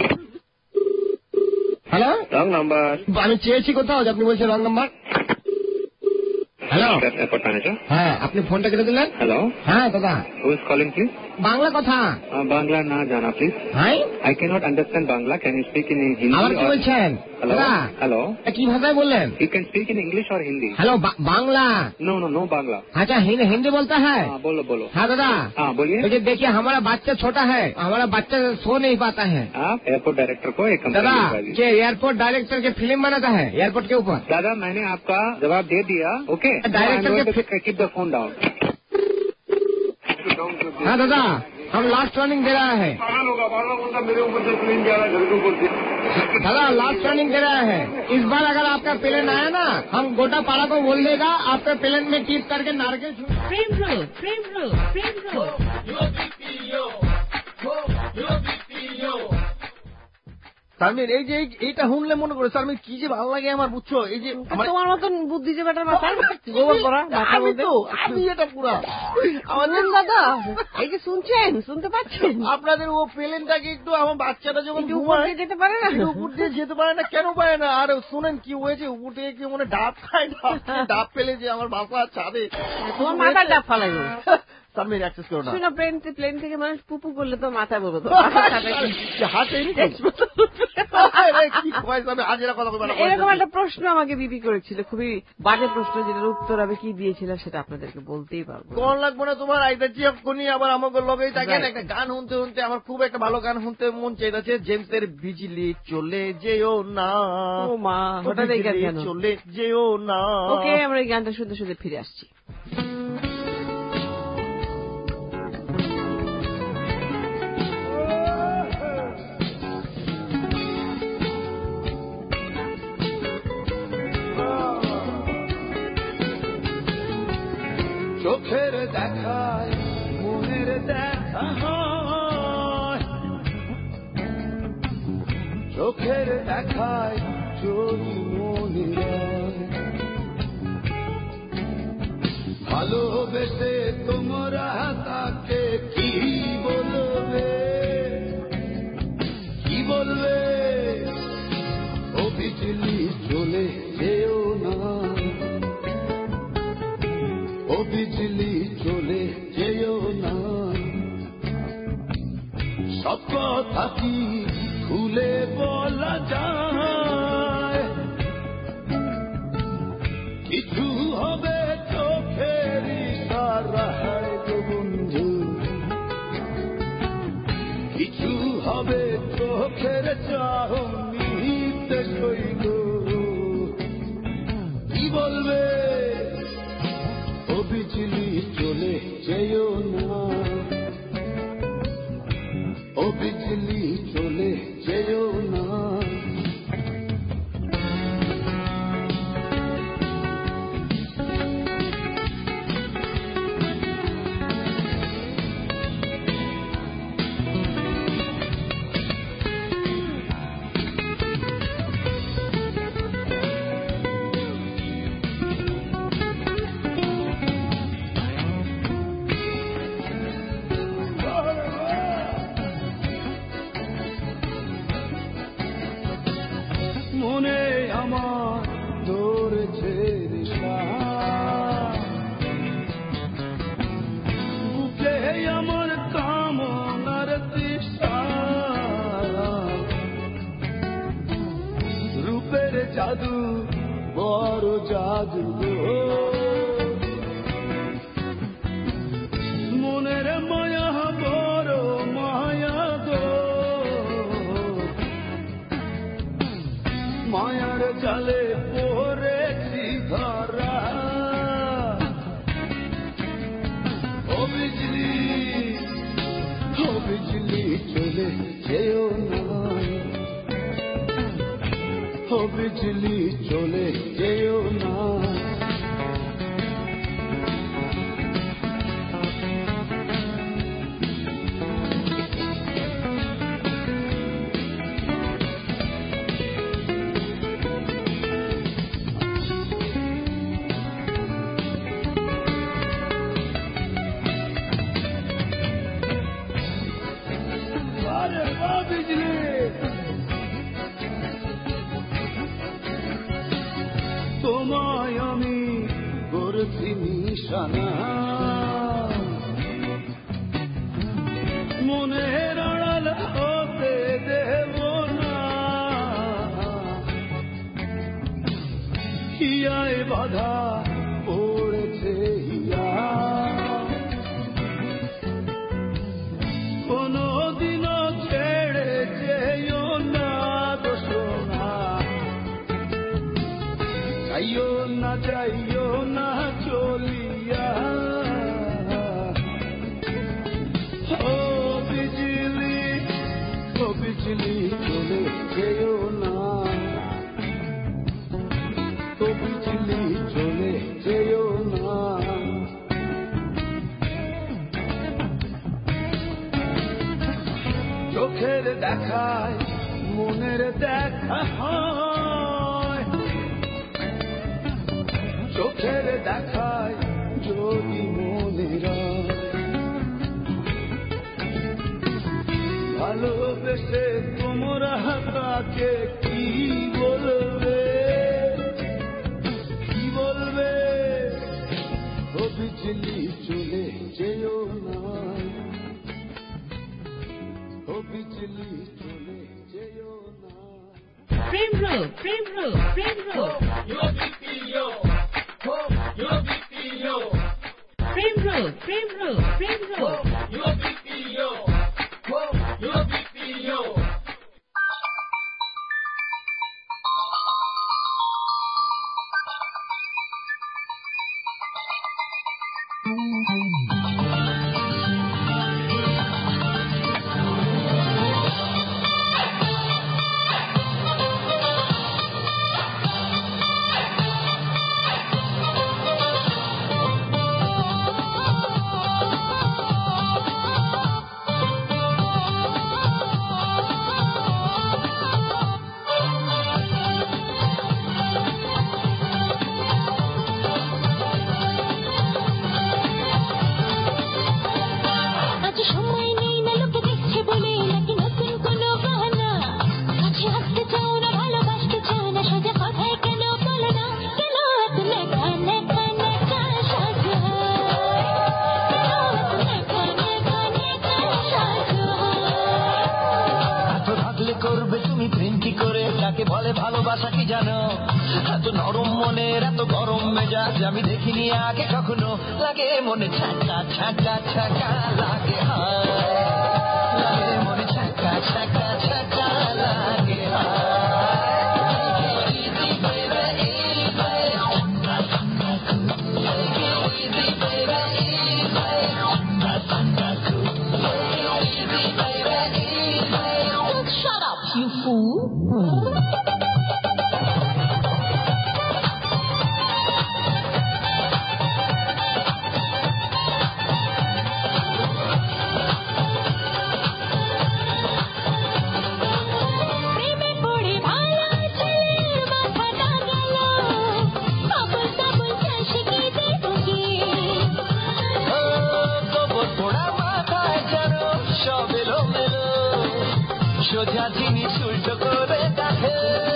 Hello,
wrong number.
আমি চেয়েছি কোথাও, আপনি বলছেন রং নাম্বার। হ্যালো, হ্যাঁ আপনি ফোনটা কেটে দিলেন।
হ্যালো,
হ্যাঁ দাদা।
Who is calling please?
Bangla কথা।
বাংলা না জানা প্লিজ।
হ্যাঁ,
I cannot understand Bangla. Can you speak in Hindi?
আবার কি বলছেন?
হ্যালো হ্যালো,
কি ভাষায় বললেন?
You can speak in English or Hindi?
Hello, Bangla.
No no no Bangla.
अच्छा हिंदी बोलता है?
हाँ बोलो बोलो।
हाँ दादा।
हाँ बोलिए।
मुझे देखिए, हमारा बच्चा छोटा है, हमारा बच्चा सो नहीं पाता है।
आप एयरपोर्ट डायरेक्टर को एक
दादा, ये एयरपोर्ट डायरेक्टर के फिल्म बनाता है एयरपोर्ट के ऊपर।
दादा मैंने आपका जवाब दे दिया। ओके,
डायरेक्टर के
कीप द फोन डाउन।
हाँ दादा, हम लास्ट वार्निंग दे रहा है।
मेरे ऊपर से प्लेन जा रहा है, घर के ऊपर से।
दादा लास्ट वार्निंग दे रहा है, इस बार अगर आपका प्लेन आया ना, हम गोटा पाड़ा को बोल देगा आपके प्लेन में टीप करके नारकेल।
Prem road, Prem road, Prem road.
Salmin, এই যে এইটা শুনলে মনে করে সালমিন কি যে ভালো লাগে আমার, বুঝছো? এই যে
তোমার মতন বুদ্ধি যে বেটার মাথায় গোবর করা,
আমি তো আমি এটা পুরা
আমাদের দাদা। এই যে শুনছেন, শুনতে পাচ্ছেন?
আপনাদের ও প্লেনটাকে একটু আমার বাচ্চাটা যখন
উপর দিয়ে যেতে পারে না,
উপর দিয়ে যেতে পারে না, কেন পারে না? আর শুনেন কি হয়েছে, উপর থেকে কি মনে ডাব খায়, ডাব ফেলে যে আমার বাসার ছাদে
তোমার মাথায় ডাব ফালাই
সালমিন অ্যাক্সেস করো না।
শুনো, প্লেন প্লেন থেকে মানুষ পুপু করলে তো মাথায় বলবো তো
হাতে
এরকম একটা প্রশ্ন আমাকে বিপি করেছিল, খুবই বাজে প্রশ্ন, যেটার উত্তর আমি কি দিয়েছিলাম সেটা আপনাদেরকে বলতেই পারবো।
কোন লাগবো না তোমার, আইটা জিএফ কোনি আবার আমাকে লগেই থাকেন। একটা গান শুনতে শুনতে আমার খুব একটা ভালো গান শুনতে মন চাইছে, জেমসের বিজলি চলে যেও না।
ও মা, হঠাৎ এই গান কেন?
চলে যেও না।
ওকে, আমরা এই গানটা শুনতে শুনতে ফিরে আসছি।
চোখের দেখায় মনের দেখা হয়, চোখের দেখায় যদি মনে ভালোবেসে তোমরা তাকে কি বলবে, কি বলবে? ও বিজলি চলে যেও না, ও বিজলি চলে যেও না। সব কথা কি খুলে বলা যায়? কিছু হবে চোখের ইশারায় গো বন্ধু, কিছু হবে চোখের চাহনিতে সইল। কি বলবে? ও বিজলি চলে যেও না, ও বিজলি চলে যেও না। মনে আমার ধরেছে নেশা, বুকে আমার কামনার তৃষা, রূপের জাদু
বড় জাদু মনের মায়া বড় মায়া গো মায়ার জালে পড়েছি ধরা ও বিজলি ও বিজলি চলে যেও না ও বিজলি চলে যেও না তোমায় আমি গড়ছি নিশানা মনের আড়াল হতে দেব না হিয়ায় বাধা পড়েছে হিয়া কোনদিনও ছেড়ে যেও না দোষনা যাইও না যাইও না চলিয়া ও বিজলি ও বিজলি চলে যেও না ও বিজলি চলে যেও না চোখের দেখায় মনের দেখা হয় চোখের দেখায় যদি মনেরা ভালোবেসে তোমরা তাকে কি বলবে কি বলবে ও বিজলি চলে যেও না ও বিজলি চলে যেও না
প্রেম রোগ প্রেম রোগ প্রেম রোগ প্রেম রোগ প্রেম রোগ প্রেম রোগ
করবে তুমি প্রেম কি করে তাকে বলে ভালোবাসা কি জানো এত নরম মনের এত গরম মেজাজ আমি দেখিনি আগে কখনো লাগে মনে ছাকা ছাকা ছাকা লাগে লাগে মনে ছাকা ছাকা ছাকা লাগে
You fool.
সোজা জিনিস উল্টো করে দেখে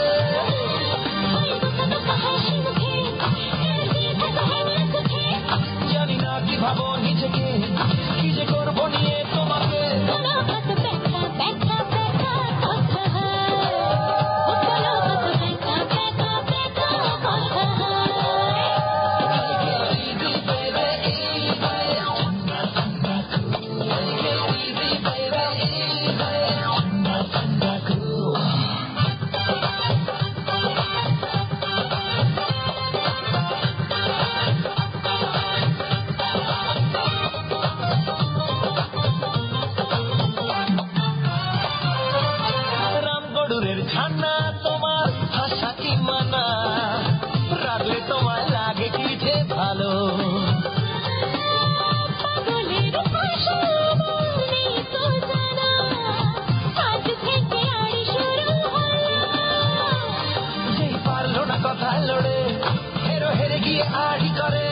জানি না কি ভাবো নিজেকে কি যে করবো নিয়ে তোমাকে ছানা তোমার ভাষা কি মানা রাগলে তোমায় লাগে কি যে ভালো যেই পারলো না কথা লড়ে হেরো হেরে গিয়ে আড়ি করে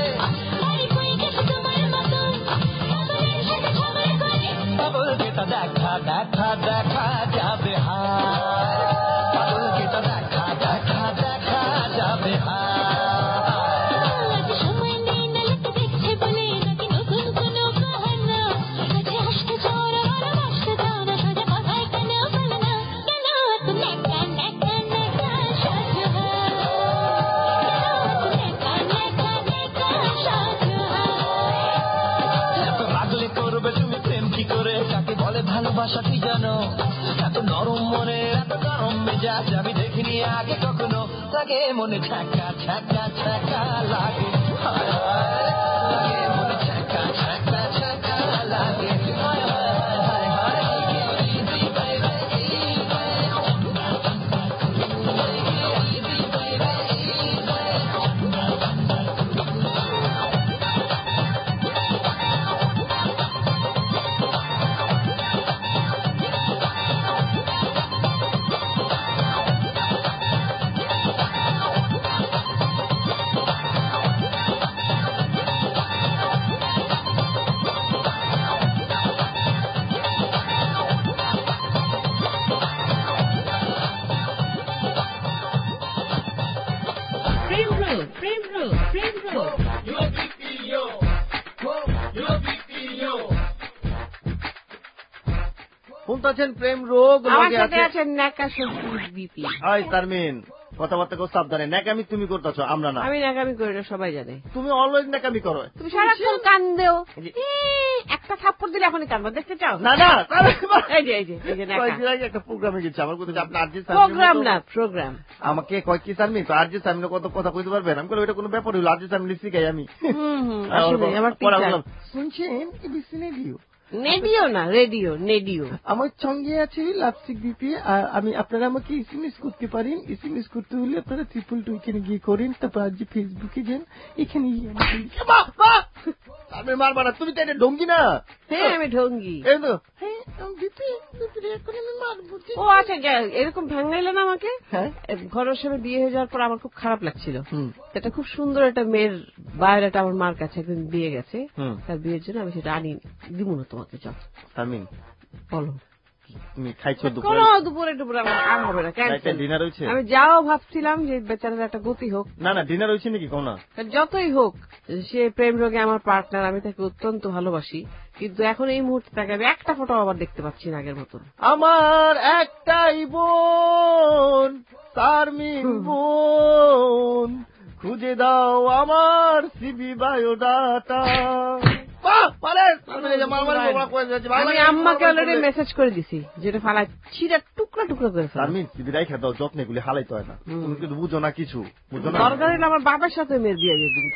পাগলকে তো দেখা দেখা দেখা যাবে হায় পাগলকে তো দেখা দেখা দেখা যাবে ভালোবাসা কি জানো এত নরম মনে এত গরম মেজাজ আমি দেখিনি আগে কখনো লাগে মনে ছাকা ছাকা ছাকা লাগে হায় হায় লাগে মনে ছাকা ছাকা ছাকা লাগে হায় হায় হায় হায়
শুনতেছেন প্রেম রোগ
আমার সাথে আছেন ন্যাকা বিপি।
হাই তারমিন, কথাবার্তা খুব সাবধানে। ন্যাকামি তুমি করতেছো, আমরা না।
আমি ন্যাকামি করি না, সবাই জানে।
তুমি অলওয়েজ ন্যাকামি করো।
তুমি সারাক্ষণ কান্দেও, একটা থাপ্পড় দিলে এখনই কাঁদবা, দেখতে চাও?
না না,
এই যে এই যে এই যে ন্যাকা।
একটা প্রোগ্রামে গেছে আমার কথা, আপনি আরজে
প্রোগ্রাম না প্রোগ্রাম।
আমাকে কয় কি সামনে তো আরজে সামনে কত কথা কইতে পারবেন? আমি বলি ওটা কোনো ব্যাপার হইলো, আরজে সামনে শিখাই আমি।
হুম হুম, আসলে আমার টিচার।
শুনছেন কি বিসিনে দিও?
নেডিও না, রেডিও, নেডিও।
আমার সঙ্গে আছে লাপসিক বিপি। আমি আপনারা আমাকে এসএমএস করতে পারেন। এসএমএস করতে হলে আপনারা ট্রিপল টু এখানে গিয়ে করেন, তারপর আজ ফেসবুকে যান, এখানে আমি মারবা না। তুমি তো এটা ঢঙ্গি না?
হ্যাঁ আমি ঢঙ্গি।
এই তো
ও আচ্ছা, এরকম ভাঙাইলে না আমাকে। ঘরের সামনে বিয়ে হয়ে যাওয়ার পর আমার খুব খারাপ লাগছিল। এটা খুব সুন্দর একটা মেয়ের বায়োডাটা আমার মার কাছে একদিন দিয়ে গেছে, তার বিয়ের জন্য আমি সেটা আনি দিব না তোমাকে। চল
আমি
বলো,
তুমি খাইছো
দুপুরে? দুপুরে দুপুরে আমার আর হবে না, ক্যান্সেল।
ডিনার হয়েছে? আমি
যাও ভাবছিলাম যে বেচারার একটা গতি হোক।
না না, ডিনার হয়েছে নাকি? কোন না,
যতই হোক, সে প্রেম রোগে আমার পার্টনার, আমি তাকে অত্যন্ত ভালোবাসি, কিন্তু এখন এই মুহূর্তে তাকে আমি একটা ফটো আবার দেখতে পাচ্ছি না আগের মতন।
আমার একটাই বোন, তারমিন বোন, খুঁজে দাও আমার সিবি বায়োডাটা।
আমি আম্মাকে অলরেডি মেসেজ করে দিছি, যেটা ফালাই ছিঁড়া টুকরা টুকরা করে
আমি সিবিরাই খেতে যত্ন এগুলি হালাইতে হয় না। তুমি কিন্তু বুঝো না কিছু, বুঝো না।
দরকার হলে আমার বাবার সাথে মেয়ে দিয়ে যেতুম।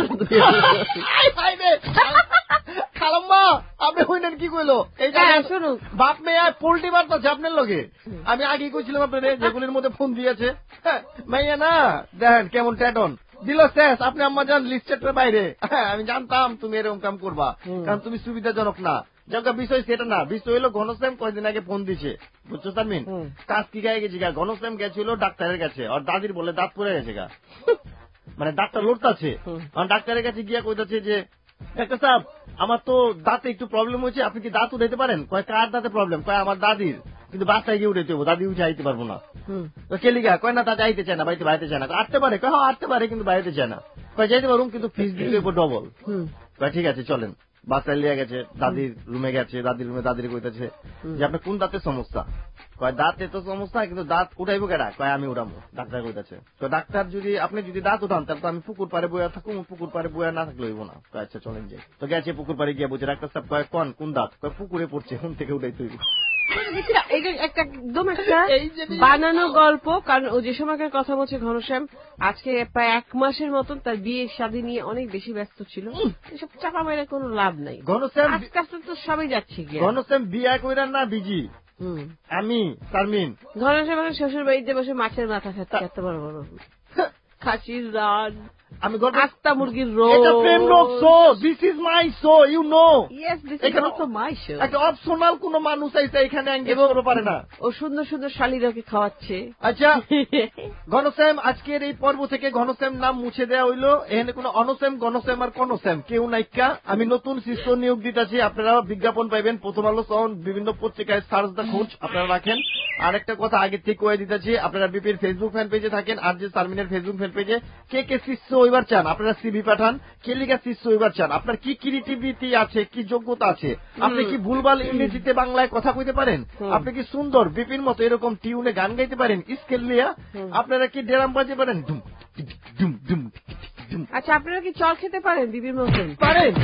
খালাম্মা আপনি হইলেন কি কইলো? এই শুনুন, বাপ মেয়ে পোল্ট্রি বার্তাছে আপনার লগে। আমি আগে কইছিলাম আপনাদের যেগুলির মধ্যে ফোন দিয়েছে, মাইয়া না দেখেন কেমন ট্যাটন দিল শেষ। আপনি আম্মা যান লিস্টের বাইরে। আমি জানতাম তুমি এরকম কাম করবা, কারণ তুমি সুবিধাজনক না। যার বিষয় সেটা না, বিষয় হলো ঘনশ্যাম কয়েকদিন আগে ফোন দিছে, বুঝছো তারমিন? কাজ কি গায়ে গেছে গা, ঘনশ্যাম গেছিল ডাক্তারের কাছে, আর দাদির বলে দাঁত পড়ে গেছে গা, মানে ডাক্তার লড়তাছে। ডাক্তারের কাছে গিয়া কইতাছে যে ডাক্তার সাহেব আমার তো দাঁতে একটু প্রবলেম হয়েছে, আপনি কি দাঁত উঠাইতে পারেন? কয় কার দাঁতে প্রবলেম? কয় আমার দাদির, কিন্তু বাসায় গিয়ে উঠাইতে হবো, দাদি উঠে আইতে পারবো না। কেলিগা? কয় না দাদা আইতে চায় না, বাড়িতে বাইতে চায় না। আসতে পারে? কয় হ্যাঁ আসতে পারে, কিন্তু বাইরে চায় না। কয় যাইতে পারুন, কিন্তু ফিস দিতে ডবল। কয় ঠিক আছে চলেন। বাসায় লিয়ে গেছে, দাদির রুমে গেছে, দাদির রুমে দাদির কইতেছে যে আপনার কোন দাঁতের সমস্যা? কয় দাঁতে তো সমস্যা, কিন্তু দাঁত উঠাইবো কেডা? কয় আমি উঠাবো। ডাক্তার কইতেছে তো ডাক্তার যদি আপনি যদি দাঁত উঠান তাহলে তো আমি পুকুর পারে বইয়া থাকুন, পুকুর পারে বইয়া না থাকলে হইব না। কয় আচ্ছা চলেন যাই। তো গেছে পুকুর পারে গিয়ে বলছে ডাক্তার সাহেব কয় কোন কোন দাঁত? কয় পুকুরে পড়ছে, হুম থেকে উঠাই তৈরি।
একদম একটা বানানো গল্প, কারণ ও যে সময়কার কথা বলছে ঘনশ্যাম আজকে প্রায় এক মাসের মতন তার বিয়ে শাদী নিয়ে অনেক বেশি ব্যস্ত ছিল। এসব চাপা মেরে কোনো লাভ নাই। ঘনশ্যাম আস্তে আস্তে তো সবই যাচ্ছে।
ঘনশ্যাম বিয়ে কইরা না বিজি? আমি সারমিন
ঘনশ্যাম এখন শ্বশুর বাড়িতে বসে মাছের মাথা খাচ্ছে এত বড় বড় খাসির রান,
আমি
আস্তা মুরগির রোল।
এটা Prem Rog show, this is my show, you know.
Yes, this is also my show.
একটা অপশনাল কোন মানুষ আইছে এখানে এঙ্গেজ করতে পারে না।
ও সুন্দর সুন্দর শালীরাকে খাওয়াচ্ছে।
আচ্ছা ঘনশ্যাম, আজকের এই পর্ব থেকে ঘনশ্যাম নাম মুছে দেওয়া হইলো। এখানে কোন অনশ্যাম গণশ্যাম আর কনশ্যাম কেউ নাইকা। আমি নতুন শিষ্য নিয়োগ দিতেছি, আপনারা বিজ্ঞাপন পাইবেন প্রথম আলো সহ বিভিন্ন পত্রিকায় সার্চ দা খোঁজ আপনারা রাখেন। আর একটা কথা আগে থেকে কয়ে দিতেছি, আপনারা বিপির ফেসবুক ফ্যান পেজে থাকেন আর যে সারমিনের ফেসবুক ফ্যান পেজে কে কে শিষ্য হইবার চান আপনারা সিভি পাঠান। কে লিগা শিষ্য হইবার চান, আপনার কি ক্রিয়েটিভিটি আছে, কি যোগ্যতা আছে, আপনি কি ভুলভাল ইংরেজিতে বাংলায় কথা কইতে পারেন, আপনি কি সুন্দর বিপির মতো এরকম টিউনে গান গাইতে পারেন স্কেল লিয়া, আপনারা কি ড্রাম বাজতে পারেন ডুম ডুম ডুম।
আচ্ছা আপনারা কি চল খেতে পারেন বিপির মতন?
পারেন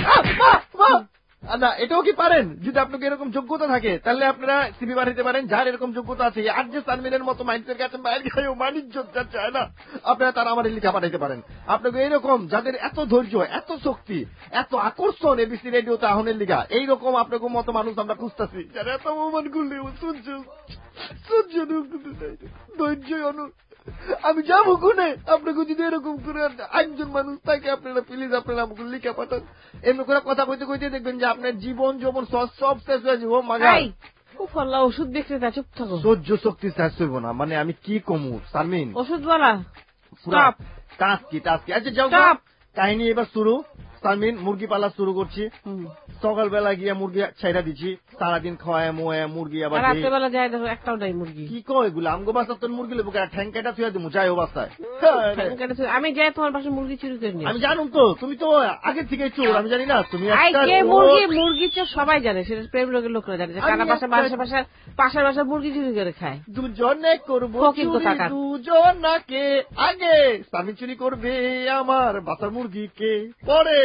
না, এটাও কি পারেন? যদি আপনাকে এরকম যোগ্যতা থাকে তাহলে আপনারা সিবি পাঠাতে পারেন। যার এরকম যোগ্যতা আছে আর যে সারমিনের মতো মাইন্ডসেট গেছেন বাইরে গায়েও বাণিজ্য চায় না, আপনারা তারা আমার লিখা পাঠাইতে পারেন। আপনাকে এইরকম যাদের এত ধৈর্য, এত শক্তি, এত আকর্ষণ এবিসি রেডিওতে আহনের লিগা, এইরকম আপনাকে মতো মানুষ আমরা খুঁজতেছি যারা এত অপমান করলে সূর্য সূর্য ধৈর্য অনু। আমি যাবো কোনে? আপনাকে যদি এরকম করে একজন মানুষ থাকে আপনারা প্লিজ আপনারা আমাকে লিখা পাঠান। এমনি করে কথা কইতে কইতে দেখবেন যে আপনার জীবন যৌবন সব শেষ হয়ে যাবো। মাগাই
ওষুধ বিক্রেতা চুপ থাকো।
সহ্য শক্তি শেষ হইব না, মানে আমি কি কমু সারমিন?
ওষুধ বলা
টাস্ক কি টাস্ক কি? আচ্ছা যাও, কাহিনী এবার শুরু। সারমিন মুরগি পালা শুরু করছি। সকালবেলা গিয়া মুরগি ছাইরা দিচ্ছি, সারাদিন খাওয়ায় মোয়া মুরগি। আবার
রাত্রেবেলা যায় দেখো একটাও নাই মুরগি।
কি কয় এগুলো? আমগো বাসা তোর মুরগি লেবো ঠ্যাং কেটা থুয়া দিমু যাই ও বাসায়।
আমি যাই তোমার বাসায় মুরগি চুরি করে নিই।
আমি জানুম তো, তুমি তো আগে থেকে চোর, আমি জানি না তুমি
মুরগি মুরগি চোর সবাই জানে, সেটা প্রেম লোকের লোকরা জানে যে কানা বাসা বাসা বাসার পাশের বাসা মুরগি চুরি করে খায়।
দুজনে করবো দুজনাকে আগে, স্বামী চুরি করবে আমার বাসার মুরগিকে পরে।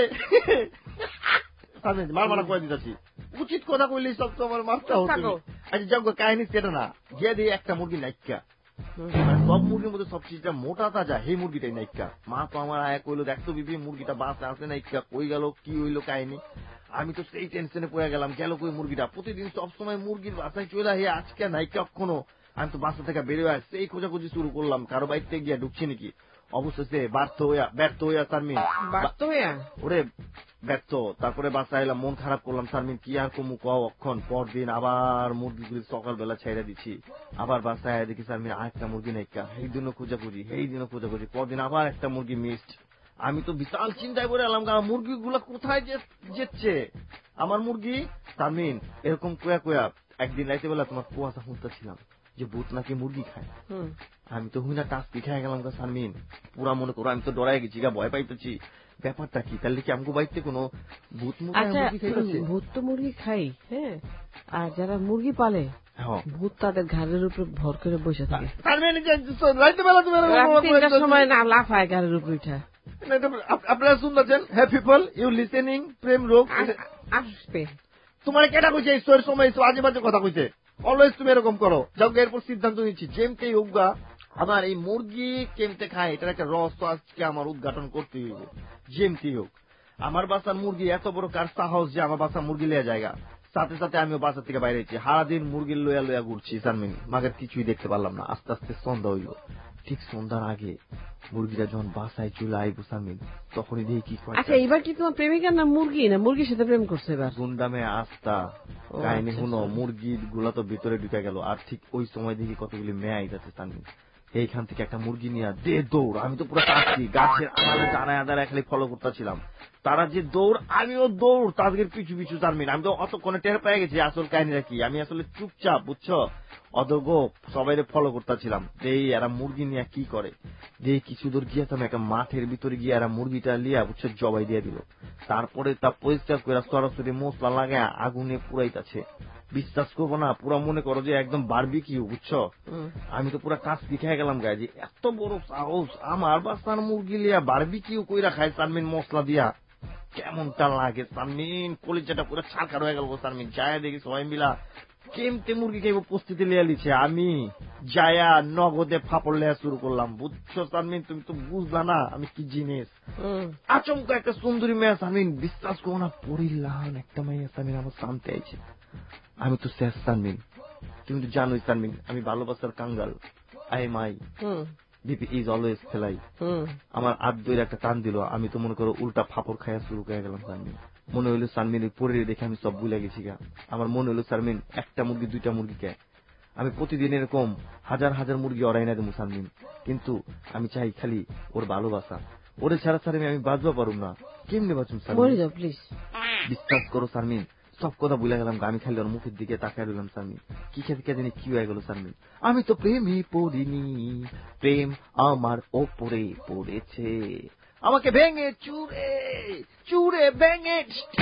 মার মারা করে দিতেছি, উচিত কথা কইলে সব তো আমার মারটা হতো। আচ্ছা যাও, কাহিনী সেটা না, গিয়ে দিয়ে একটা মুরগি নাইকা, সব মুরগির মধ্যে সবচেয়ে মোটা তাজা সেই মুরগিটাই নাইকা। মা তো আমার আয়া কইলো দেখতো বিবি মুরগিটা বাঁচে আসে নাইকা, কই গেল কি হইলো কাহিনী। আমি তো সেই টেনশনে পড়ে গেলাম, গেল কই মুরগিটা। প্রতিদিন সবসময় মুরগির বাসায় চলে হে, আজকে নাইকা কখনো। আমি তো বাসা থেকে বেরোয় আস সেই খোঁজাখুঁজি শুরু করলাম, কারো বাড়িতে গিয়া ঢুকছে নাকি। অবশেষে ব্যর্থ হইয়া ব্যর্থ হইয়া সারমিন
ব্যর্থ হইয়া
ওরে ব্যর্থ। তারপরে বাসা এলাম, মন খারাপ করলাম সারমিন, কি আর কমু কও অক্ষণ। পরদিন আবার মুরগিগুলি সকালবেলা ছেড়ে দিচ্ছি, আবার বাসায় দেখি সারমিন আর একটা মুরগি নাইকা। এই দিনও খোঁজাখুঁজি, এই দিনও খোঁজাখুঁজি, পরদিন আবার একটা মুরগি মিসড। আমি তো বিশাল চিন্তায় পড়ে এলাম, মুরগি গুলা কোথায় যেচ্ছে আমার মুরগি। সারমিন এরকম কোয়া কোয়া একদিন রাইতে বেলা তোমার কুয়াশা শুনতেছিলাম যে ভূত নাকি মুরগি খায়। আমি তো হুইনা টাস পিঠায় গেলাম গা সারমিন, পুরা মনে করো আমি তো ডরাই গেছি গা, ভয় পাইতেছি। ব্যাপারটা কি? তাহলে কি আমগো বাড়িতে কোনো ভূত মুরগি খাইতেছে?
ভূত তো মুরগি খাই, হ্যাঁ। আর যারা মুরগি পালে ভূত তাদের ঘাড়ের উপর ভর করে বসে থাকে। সময় না লাফায় ঘাড়ের উপর উঠা।
আপনারা শুনতেছেন, হ্যাঁ পিপল ইউ লিসেনিং প্রেম রোগ।
আসবে
তোমার কেটা কইছে ঈশ্বরের সময় আজে বাজে কথা কইছে, অলওয়েজ তুমি এরকম করো। যাও এরপর সিদ্ধান্ত নিচ্ছি যেমতেই হোক গা আমার এই মুরগি কেমতে খায় এটার একটা রহস্য আজকে আমার উদ্ঘাটন করতে হইব। যেমতেই হোক আমার বাসার মুরগি এত বড় কার সাহস যে আমার বাসার মুরগি লইয়া জায়গা। সাথে সাথে আমিও বাসা থেকে বাইরে হয়েছি, সারাদিন মুরগির লইয়া লইয়া ঘুরছি সারমিন, মাগের কিছুই দেখতে পারলাম না। আস্তে আস্তে সন্ধ্যা হইল, ঠিক সন্ধ্যার আগে মুরগিটা যখন বাসায় চলে আইব সারমিন, তখনই দেখি কি করে।
আচ্ছা এবার কি তোমার প্রেমিকার না মুরগি, না মুরগির সাথে প্রেম করছে? এবার
গুন্ডামে আস্তা কাহিনী শুনো, মুরগির গুলা তো ভিতরে ঢুকে গেল। আর ঠিক ওই সময় দেখি কতগুলি মেয়ে আইতাছে সারমিন, এইখান থেকে একটা মুরগি নিয়ে দে দৌড়। আমি তো পুরো কাটছি, গাছের আড়ালে দাঁড়ায় দাঁড়ায় খালি ফলো করতেছিলাম। তারা যে দৌড় আমিও দৌড় তাদের পিছু পিছু সারমিন। আমি তো অতক্ষণে টের পেয়ে গেছি আসল কাহিনীটা কি। আমি আসলে চুপচাপ বুঝছো অদর্গ সবাই ফলো করতেছিলাম, এই এরা মুরগি নিয়ে কি করে। যে কিছু দূর গিয়েছিলাম একটা মাঠের ভিতরে গিয়ে এরা মুরগিটা লিয়া বুঝছো জবাই দিয়ে দিল। তারপরে তা পরিষ্কার করে সরাসরি মশলা লাগায় আগুনে পুরাইতেছে। বিশ্বাস করবো না, পুরো মনে করো যে একদম বারবিকিউ বুঝছো। আমি তো পুরো কাজ পিঠায় গেলাম গায়ে যে এত বড় সাহস আমার বাসার মুরগি লিয়া বারবিকিউ কইরা খায় সারমিন মশলা দিয়া। কেমনটা লাগে সারমিন, কলিজাটা পুরো ছাড়খার হয়ে গেল সারমিন। যায় দেখি সবাই মিলা কেমতে মুরগি খাইব প্রস্তুতি লিয়া লিছে। আমি যায়া নগদে ফাপড় লেয়া শুরু করলাম বুঝছো সারমিন। তুমি তো বুঝলা না আমি কি জিনিস। আচমকা একটা সুন্দরী মেয়ে সারমিন, বিশ্বাস করো না পরিলাম একটা মেয়ে সারমিন আমার সামনে আইছে। আমি তো শেষ সারমিন, তুমি তো জানোই সানমিন আমি ভালোবাসার কাঙ্গাল। I my BP is always fly. আমার আদ্যের একটা টান দিল, আমি তো মনে করো উল্টা ফাপড় খাইয়া শুরু করে গেলাম সানমিন। মনে হইলো সানমিন পরে দেখে আমি সব ভুলে গেছি গা। আমার মনে হইলো সানমিন একটা মুরগি দুইটা মুরগি কে আমি প্রতিদিন এরকম হাজার হাজার মুরগি অরাই না দেবো সানমিন, কিন্তু আমি চাই খালি ওর ভালোবাসা। ওরে ছাড়া সানমিন আমি বাঁচবা পারুম না। কেমনে বাঁচুম সানমিন? বিশ্বাস করো সানমিন সব কথা ভুলে গেলাম। আমি খালি ওর মুখের দিকে তাকায় রইলাম সানমিন। কি খেতে কে জানি কি হয়ে গেল সানমিন। আমি তো প্রেমই পড়িনি, প্রেম আমার ওপরে পড়েছে, আমাকে ভেঙে চুরে চুরে ভেঙে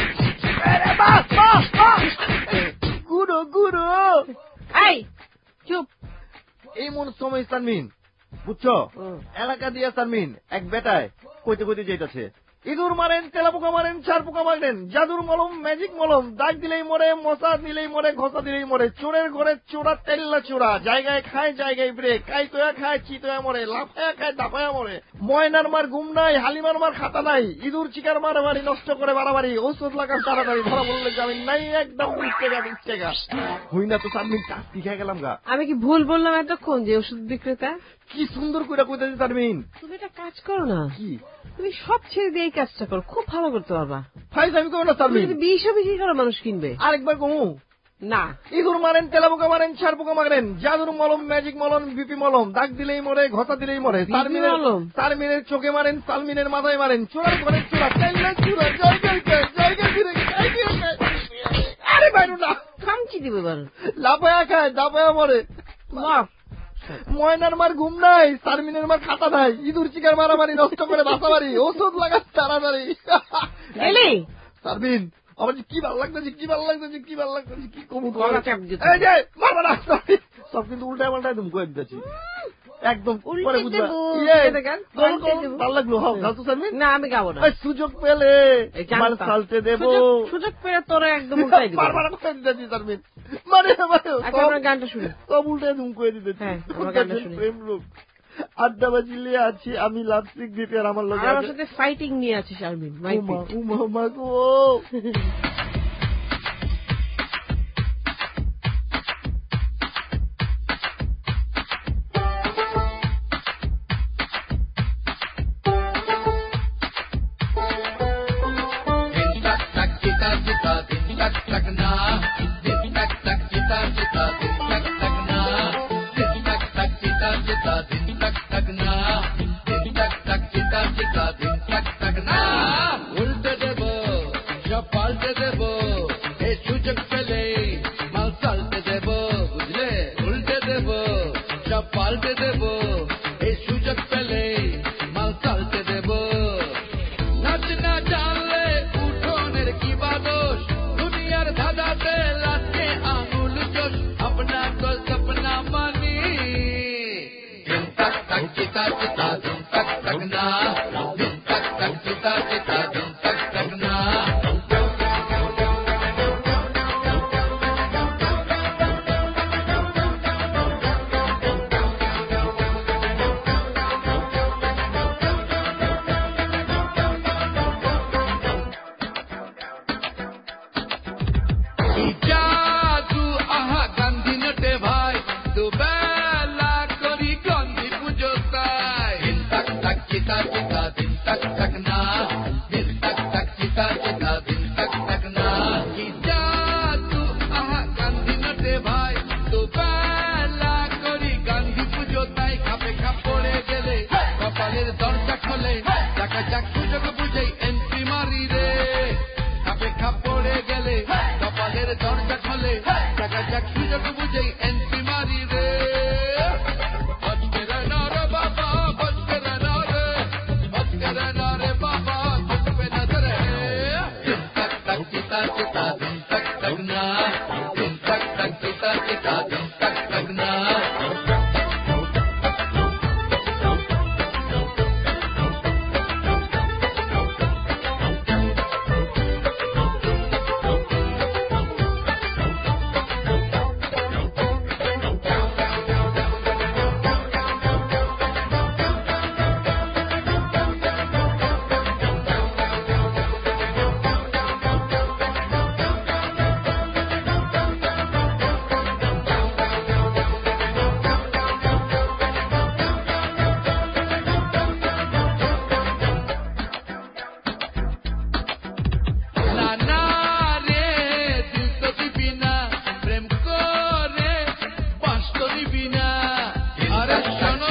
গুরু গুরু।
এই চুপ।
এমন সময় সানমিন বুঝছো এলাকা দিয়া সানমিন এক বেটায় কইতে কইতে যেতেছে, ইঁদুর মারেন, তেলা পোকা মারেন, চার পোকা মারেন, জাদুর মলম, ম্যাজিক মলম, দাগ দিলেই মরে, মশা দিলেই মরে, ঘষা দিলেই মরে, চোরের ঘরে চোরা তেল্লা চোরা, জায়গায় খায় জায়গায় ব্রেক, কাইতোয়া খায় চিতোয়া মরে, লাফায়া খায় দাফায়া মরে, ময়নার মার ঘুম নাই, হালিমার মার খাতা নাই, ইঁদুর চিকার মারামারি, নষ্ট করে বাড়াবাড়ি, ঔষধ লাগার তাড়াতাড়ি, ধরা বললে জামিন নাই, একদম বিশ টাকা বিশ টাকা। হই না তো সানমিন কাজ শিখে গেলাম গা।
আমি কি ভুল বললাম এতক্ষণ যে ওষুধ বিক্রেতা?
কি সুন্দর করে কইতেছি সানমিন।
তুমি একটা কাজ করো না,
কি
তুমি সব ছেড়ে দিয়ে এই কাজটা করো, খুব ভালো করতে পারবা।
ফাইজ আমি করবো না সানমিন।
বিশ বিক্রি করো, মানুষ কিনবে।
আরেকবার কমু না। ইঁদুর মারেন, তেলা পোকা মারেন, ছাড় পোকা মারেন, জাদুর মলম, ম্যাজিক মলম, বিপি মলম, দাগ দিলেই মরে, ঘষা দিলেই মরে, সালমিনের চোখে মারেন, সালমিনের মাথায় মারেন, চোরার ঘরে চোরা, তেল্লা চোরা, জয়গাই জয়গাই ফিরে আরে বাইরু না
খামচি দিবে এবার,
লাফায়া খায় দাফায়া মরে, ময়নার মার ঘুম নাই, সালমিনের মার খাতা নাই, ইঁদুর চিকার মারামারি, নষ্ট করে বাসাবাড়ি, ওষুধ লাগার তাড়াতাড়ি। সালমিন আমার কি ভালো লাগতেছে, কি ভালো লাগতেছে, কি ভালো লাগতেছে, কি কমু সব কিন্তু উল্টায় পাল্টায় তুমি কয়ে দিতেছি একদম ভালো লাগলো।
না আমি গাবো না।
সুযোগ পেলে মাল সালতে দেবো,
সুযোগ পেলে তোরা একদম উল্টাই দিবি।
মানে
গানটা শুনে
সব উল্টায় তুমি কয়ে দিতেছি। প্রেম লোক আড্ডা বাজিলে আছি আমি, লাভসিক দিতে আর আমার লোক
আমার সাথে ফাইটিং নিয়ে আছিস শারমিন।
উমা গো
Bye.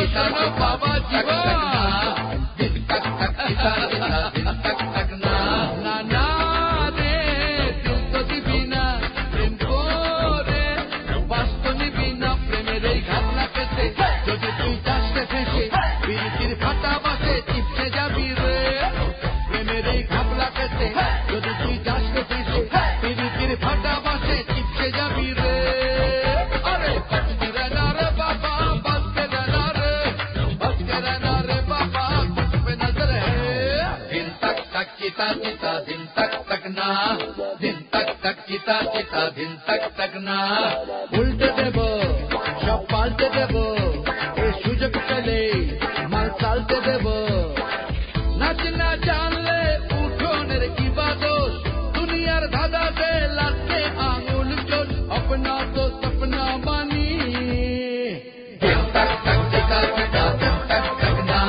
শোনো বাবা জীবন দিন তক তক চিতা চিতা দিন তক তক না না না রে দিল তো দিবি না প্রেম করে বাস্ত নিবি না প্রেমের এই ঘাটনা পেতে যদি তুই চাষতে ফেসে বিরিতির ফাটা বাসে চিপসে যাবি রে প্রেমের এই ঘাটনা পেতে যদি তুই চাষতে ফেসে বিরিতির ফাটা বাসে চিপসে যাবি রে আরে বাঁচতে না রে বাবা বাঁচতে না রে বাঁচতে না রে বাবা पे नजर है दिन तक तक चिता चिता दिन तक तक ना दिन तक तक चिता चिता दिन तक तक ना उल्टे देव सब पाल्टे देव ए सुजग चले माल चालते देव नाच ना जानले उठोनेर की बादोश दुनियार धादा से लाते आंगुल चोट अपना तो सपना बानी दिन तक तक चिता चिता दिन तक तक ना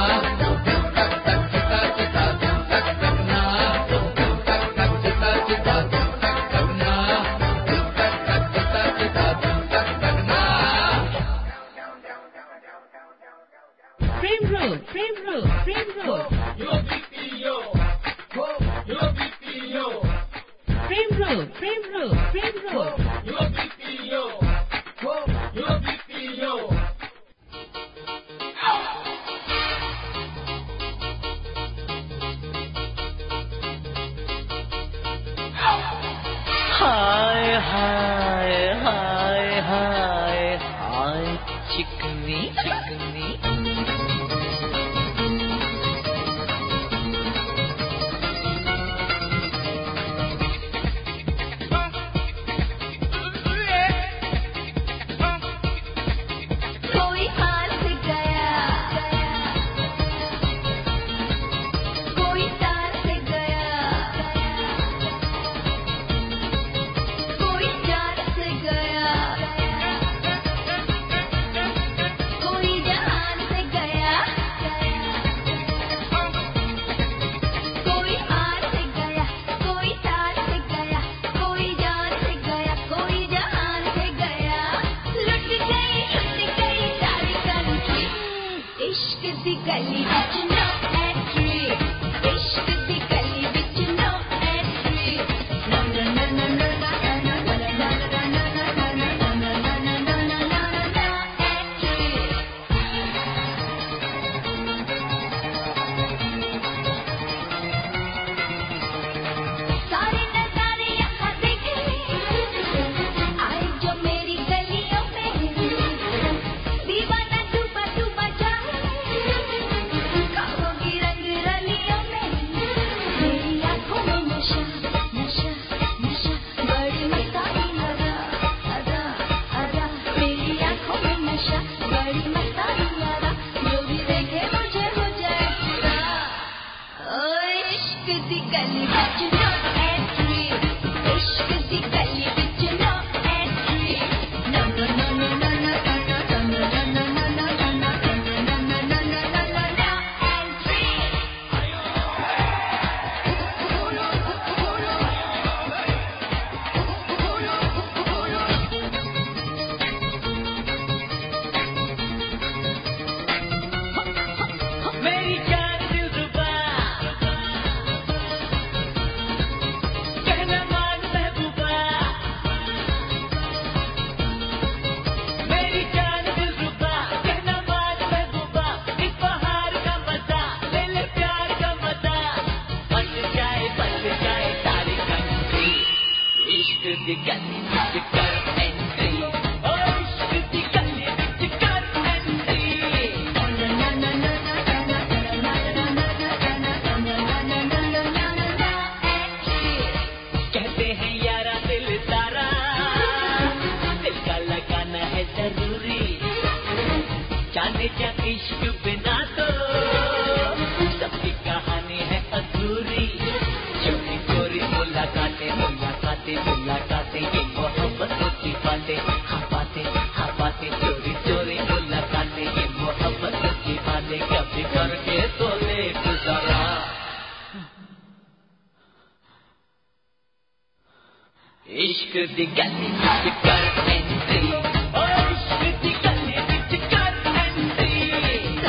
Frame Road, Frame Road, Frame Road.
Yo B P yo, yo B P yo,
Frame Road, Frame Road, Frame Road.
yo B P yo, yo B P yo.
हाय हाय हाय हाय हाय चिकनी चिकनी
कोई हाथ गया कोई तार से गया कोई जान से गया कोई जहान से गया कोई हार से गया कोई तार से गया कोई जान से गया कोई जहान से गया लुट गई लुट गई सारी कंट्री इश्क दी गली विच नो एंट्री इश्क दी गली विच no entry no no no no no no no no no no no no no entry सारे नजारे यहाँ देखे आए जो मेरी गलियों में दीवाना डूबा डूबा जाए कहोगी रंग रलियों में मेरी आंखों में नशा नशा नशा बड़ी मस्तानी लगा अदा अदा मेरी आंखों में नशा बड़ी मस्तानी लगा जो भी देखे मुझे हो जाए फिदा ओ इश्क दी गली विच नो एंट्री इश्क दी गली विच no entry no no no no no no no no no no no no no no no no no entry
मेरी जान दिलरुबा कहना मान महबूबा मेरी जान दिलरुबा कहना मान महबूबा इस बहार का मजा ले ले प्यार का मजा बच जाए बच जाए सारी कंट्री इश्क दी गली विच कर एंट्री ओ इश्क दी गली विच कर एंट्री कहते हैं यारा दिल सारा दिल का लगाना है जरूरी जाने क्या इश्क बिना तो सबकी कहानी है अधूरी चोरी चोरी मुलाकातें मुलाकातें मुलाकातें ये मोहब्बत की बातें हाँ बातें हाँ बातें चोरी चोरी मुलाकातें ये मोहब्बत की बातें कभी करके तो ले गुजारा इश्क दी गली विच कर एंट्री ओ इश्क दी गली विच कर entry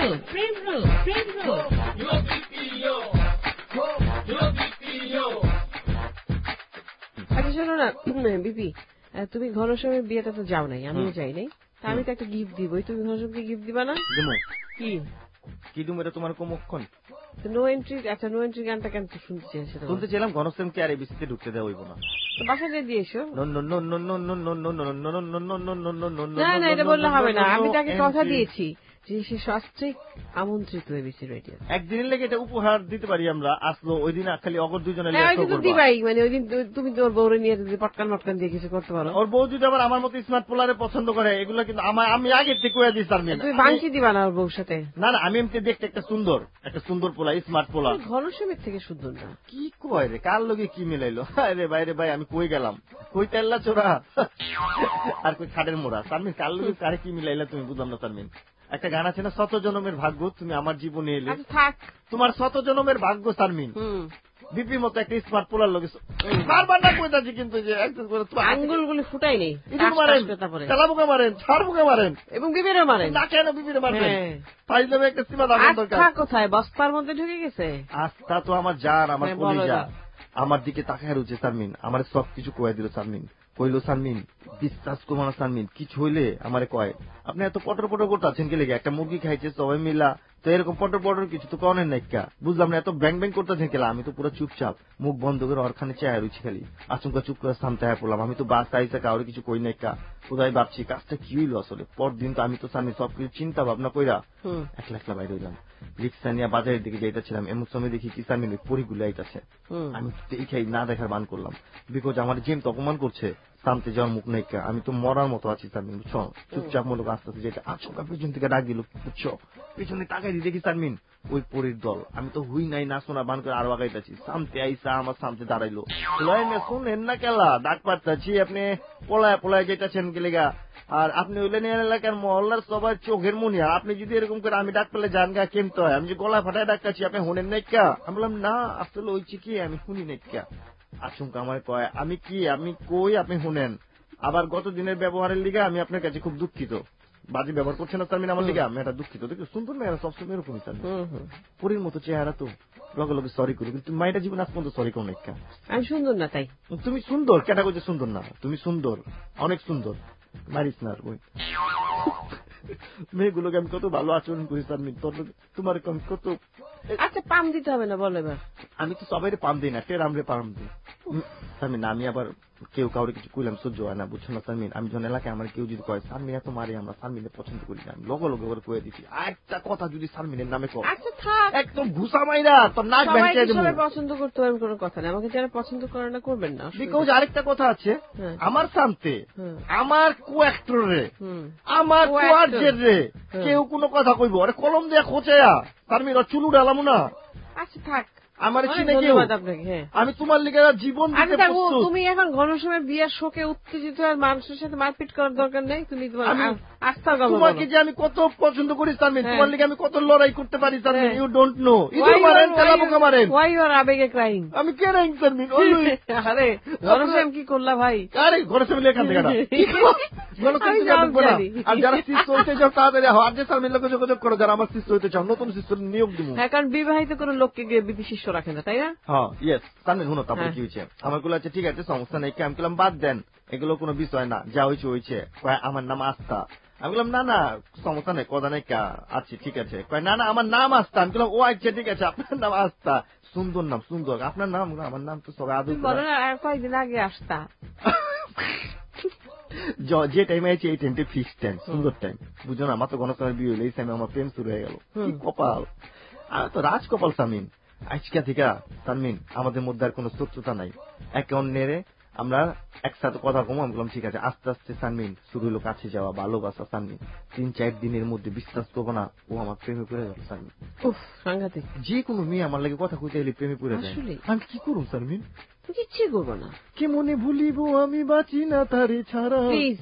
Road, Prem Road, Prem Road.
Yo B P O. Yo B P O.
আচ্ছা শোনো না বিপি, তুমি ঘনশ্যামের বিয়েটা তো যাও নাই, আমিও যাই নাই, তা আমি তো একটা গিফট দিবই, তুমি ঘনশ্যামকে গিফট দিবা না? কি
কি তুমি এটা তোমার কমক্ষণ
নো এন্ট্রি? আচ্ছা নো এন্ট্রি গানটা কেন শুনতে চেয়েছো?
শুনতে চাইলাম ঘনশ্যামকে আর এবিসিতে ঢুকতে দেওয়া হইব না।
বাসায় দিয়ে এসো।
না
না এটা বললে হবে না, আমি তাকে কথা দিয়েছি যে সে সস্ত্রিক আমন্ত্রিত এবিসি রেডিও।
একদিনের লেগে এটা উপহার দিতে পারি আমরা, আসলো ওই দিন খালি অগর দুজনে
দিবাই, মানে ওই দিন তুমি তোর বউরে নিয়ে যদি পটকান মটকান দিয়ে কিছু করতে পারো।
ওর বউ যদি আবার আমার মতো স্মার্ট পোলারে পছন্দ করে, এগুলো কিন্তু আমি আগে থেকে কয়ে দিই স্যার।
তুমি বাংকি দিবা না ওর বউর সাথে? না
না, আমি এমনি দেখতে একটা সুন্দর একটা সুন্দর পোলা, স্মার্ট পোলা।
ঘনশ্যামের থেকে সুন্দর না?
কি কয় রে, কার লগে কি মিলাইলো? আরে বাইরে ভাই আমি কই গেলাম, কই তেল্লা চোরা আর কই খাটের মোড়া। সারমিন কার লগে কারে কি মিলাইলা তুমি বুঝলাম না। সারমিন একটা গান আছে না, শত জনমের ভাগ্য তুমি আমার জীবনে এলে।
থাক,
তোমার শত জনমের ভাগ্য সারমিন। বিপির মতো একটা স্মার্ট পোলার লগে বারবার না কই যাচ্ছি, কিন্তু যে
আঙ্গুল গুলি ফুটাই নেই,
চালাবুকে মারেন, ছাড়বুকে মারেন
এবং বিবিরে মারেন
না। কেন বিবিরে মারেন? তাই যাবে একটা সীমা দাঁড়ানো দরকার।
কোথায় বস্তার মধ্যে ঢুকে গেছে?
আস্থা তো আমার জান, আমার কলিজা, আমার দিকে তাকায় রয়েছে সারমিন। আমার সব কিছু কয়ে দিল সারমিন। কইলো সারমিন বিশ্বাস করবো না সারমিন, কিছু হইলে আমারে কয় আপনি এত পটর পটর করতেছেন কে লেগে? একটা মুরগি খাইছে সবাই মিলা, তো এরকম পটর পটর কিছু তো কনের নাইকা, বুঝলাম না এত ব্যাং ব্যাং করতেছেন কেলা? আমি তো পুরো চুপচাপ মুখ বন্ধ করে ওরখানে চেয়ার রয়েছি, খালি আচমকা চুপ করে সামনে আয়া পড়লাম। আমি তো বাস আইসা কাউরে কিছু কই নাইকা, কোথায় ভাবছি কাজটা কি হইলো আসলে। পরদিন তো আমি তো সামনে সবকিছু চিন্তা ভাবনা কইরা একলা একলা বাইরে হইলাম। রিক্সা নিয়ে বাজারের দিকে যাইতেছিলাম, এমন সময় দেখি কি সামনে পরিগুলো আইতাছে। আমি দেখে না দেখার বান করলাম, বিকজ আমার জিম তো অপমান করছে, সামতে যাওয়ার মুখ নাইকা। আমি তো মরার মতো আছি সারমিন, বুঝছো? চুপচাপ মূলক আস্তে আস্তে যেটা আচমকা পিছন থেকে ডাক দিল, বুঝছো? পিছনে তাকাই দিয়ে দেখি সারমিন ওই পরির দল। আমি তো হুই নাই না শোনা বান করে আরো আগাইতেছি। সামতে আইসা আমার সামতে দাঁড়াইলো। শুনেন না কেলা ডাক পাচ্ছি, আপনি পলায় পলায় যেতেছেন গেলেগা, আর আপনি হইলেন এলাকার মহল্লার সবার চোখের মুনিয়া। আপনি যদি এরকম করে আমি ডাক পেলে জান গা কেমতে হয়? আমি যে গলা ফাটায় ডাকাচ্ছি, আপনি শুনেন নাইকা? আমি বললাম না আসলে ওইছি কি আমি শুনি নাইকা। আচমকা আমার কয় আমি কি আমি কই আপনি শুনেন। আবার গত দিনের ব্যবহারের লিগে আমি আপনার কাছে খুব দুঃখিত, বাজে ব্যবহার করছেন না সারমিন আমার লিগে, আমি এটা দুঃখিত। দেখো সুন্দর মেয়েরা সবসময় এরকমই সারমিন, পরীর মতো চেহারা, তো লগে লগে সরি করি, কিন্তু মাইটা জীবন আজ পর্যন্ত সরি করো নাইকা।
আমি সুন্দর না তাই?
তুমি সুন্দর, কেটা করছে সুন্দর না? তুমি সুন্দর, অনেক সুন্দর, মারিস না বই। মেয়েগুলোকে আমি কত ভালো আচরণ করি সারমিন, তোমার আমি কত।
আচ্ছা পাম দিতে হবে না বলো এবার।
আমি তো সবাই পাম দিই না, টের আমরে পাম দিই সারমিন। আমি আবার কেউ কাউরে কিছু কইলাম সহ্য হয় না, বুঝছো না সারমিন? আমি যখন এলাকায় আমার কেউ যদি কয় সারমিন এত মারে, আমরা সারমিনের পছন্দ করি না, আমি লগে লগে ওরা কয়ে দিচ্ছি একটা কথা যদি সারমিনের নামে কর একদম ঘুষা মাইরা তোর নাক ব্যাংকে দেবো।
সবাই পছন্দ করতে পারেন কোনো কথা নেই, আমাকে যারা পছন্দ করে না করবেন না।
বিকজ আরেকটা কথা আছে, আমার সামনে আমার কো অ্যাক্টর রে, আমার কো আর্টিস্ট রে কেউ কোনো কথা কইব, আরে কলম দিয়ে খোঁচায়া সারমিন ওর চুলু ডালামু না।
আচ্ছা থাক,
আমার চিনে কেউ, আমি তোমার লিগে জীবন দিতে প্রস্তুত।
তুমি এখন ঘনশ্যামের বিয়ের শোকে উত্তেজিত আর মানুষের সাথে মারপিট করার দরকার নেই। তুমি তোমার আস্থা গল্প,
তোমাকে যে আমি কত পছন্দ করি সারমিন, তোমার লিগে আমি কত লড়াই করতে পারি সারমিন, ইউ ডোন্ট নো। ইদু মারেন তেলাপোকা মারেন,
ওয়াই ইউ আর আবেগে ক্রাইং?
আমি কে রাইং সারমিন?
আরে ঘনশ্যাম কি করলা ভাই?
আরে ঘনশ্যাম লেখান থেকে না আর যারা শিষ্য হইতে চাও তাড়াতাড়ি আর যে সারমিন লোকে যোগাযোগ করো, যারা আমার শিষ্য হইতে চাও, নতুন শিষ্য নিয়োগ দিব।
হ্যাঁ, কারণ বিবাহিত কোনো লোককে গিয়ে বিপি শিষ্য রাখে না, তাই না?
হ্যাঁ ইয়েস সারমিন, শুনো তারপরে কি হয়েছে। আমার গুলো আছে ঠিক আছে সমস্যা নেই, আমি বললাম বাদ দেন এগুলো কোনো বিষয় না, যা হয়েছে হয়েছে। আমার নাম আস্থা। আমি বললাম না না সমস্যা নেই, কথা নেই, আচ্ছা ঠিক আছে। না না আমার নাম আস্থা। আমি বললাম ও আচ্ছা ঠিক আছে, আপনার নাম আস্থা, সুন্দর নাম, সুন্দর। আপনার নাম? আমার নাম তো সবাই আদৌ
কয়েকদিন আগে আসতা
যে টাইমে আছে এই টাইমটা ফিক্স টাইম, সুন্দর টাইম, বুঝো না? আমার তো ঘনশ্যামের বিয়ে হইলে এই টাইমে আমার প্রেম শুরু হয়ে গেল। কপাল, আমি তো রাজ কপাল সারমিন। আজকা থেকে সারমিন আমাদের মধ্যে আর কোনো শত্রুতা নাই, একে অন্যের আমরা একসাথে কথা কম। আমি বললাম ঠিক আছে। আস্তে আস্তে সারমিন শুরু হলো কাছে যাওয়া, ভালোবাসা। সারমিন তিন চার দিনের মধ্যে বিশ্বাস করবো না ও আমার প্রেমে পড়ে গেল সারমিন।
সাংঘাতিক।
যে কোনো মেয়ে আমার লাগে কথা কইতে এলে প্রেমে পড়ে যায়। আমি কি করবো সারমিন?
কিচ্ছু করবো না।
কে মনে ভুলিব আমি বাঁচি না তারে ছাড়া।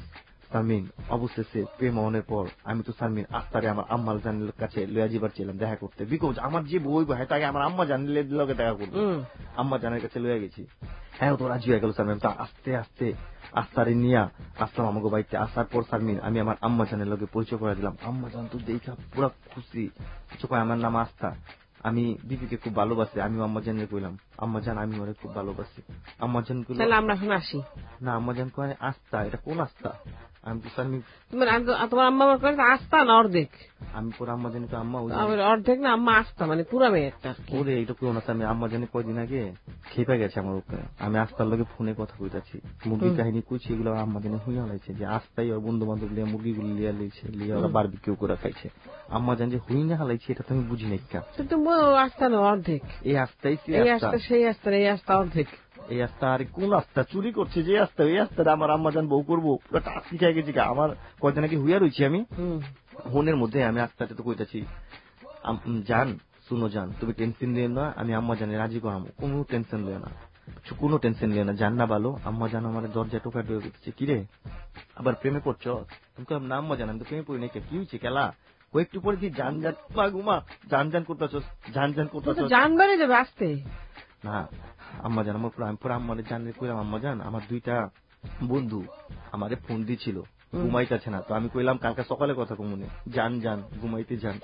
সারমিন অবশেষে প্রেম হওয়ার পর আমি তো সারমিন আস্তারে আমার আম্মা জানের কাছে লইয়া যাবার ছিলাম দেখা করতে, বিকজ আমার যে বই বই তাকে আমার আম্মা জানলে লগে দেখা করবো, আম্মা জানের কাছে লইয়া গেছি। হ্যাঁ তো রাজি হয়ে গেল সারমিন। তা আস্তে আস্তে আস্তারে নিয়া আসলাম আমাকে বাড়িতে। আসার পর সারমিন আমি আমার আম্মা জানের লগে পরিচয় করে দিলাম। আম্মা জান তো দেখা পুরা খুশি, কিছু কয় আমার নাম আস্থা, আমি বিপিকে খুব ভালোবাসি। আমি আম্মা জানের কইলাম আম্মা জান আমি ওরে খুব ভালোবাসি। আম্মা জান কইল
তাহলে আমরা এখন আসি
না, আম্মা জান কয় আস্থা, এটা কোন আস্থা? আমি তো সারমিন
তোমার তোমার আম্মা আমার কয় আস্থা না অর্ধেক,
আমি পরে আম্মা জানি আম্মা
অর্ধেক না আম্মা আস্থা মানে পুরা মেয়ে একটা।
ওরে এইটা কেউ না, আমি আম্মা জানি কয়দিন আগে খেপে গেছে আমার উপরে। আমি আস্তার লগে ফোনে কথা কইতাছি, মুরগি কাহিনী কইছি, এগুলো আম্মা জানি হুইয়া লাইছে যে আস্তাই ওর বন্ধু বান্ধব লিয়া মুরগিগুলি লিয়া লিয়েছে, লিয়া ওরা বারবিকিউ করে খাইছে। আম্মা জানি যে হুই না হালাইছে এটা তুমি বুঝি নাই কা,
তুমি আস্থা না অর্ধেক,
এই আস্তাই
এই আস্থা সেই আস্থা এই আস্থা অর্ধেক।
এই আস্থা আর কোন আস্থা? চুরি করছে যে আস্থা, এই আস্থাটা আমার আম্মা জান বউ করবো পুরো টাস্কি খাই গেছি। আমার কয়দিন আগে হুইয়া রয়েছি আমি ফোনের মধ্যে, আমি আস্তাতে তো কইতাছি জান শুনো জান তুমি টেনশন নিও না, আমি আম্মা জানে রাজি করাবো, কোনো টেনশন লিও না, কোনো টেনশন লিও না, জান না ভালো। আম্মা জান আমার দরজা টোকা দিয়ে দিচ্ছে, কিরে আবার প্রেমে পড়ছ? তুমি না আম্মা জান আমি তো প্রেমে পড়ি নাকি, কি হয়েছে খেলা? ও একটু পরে কি জান জান মা ঘুমা জান জান করতেছ, জান জান করতেছ,
জান বেড়ে যাবে আসতে
না। আম্মা জান আমার আমি পুরো আম্মারে জানলে কইলাম আম্মা জান আমার দুইটা বন্ধু আমারে ফোন দিছিল, ঘুমাইতেছে না, তো আমি কইলাম কালকে সকালে কথা কমুনে, জান জান ঘুমাইতে যান।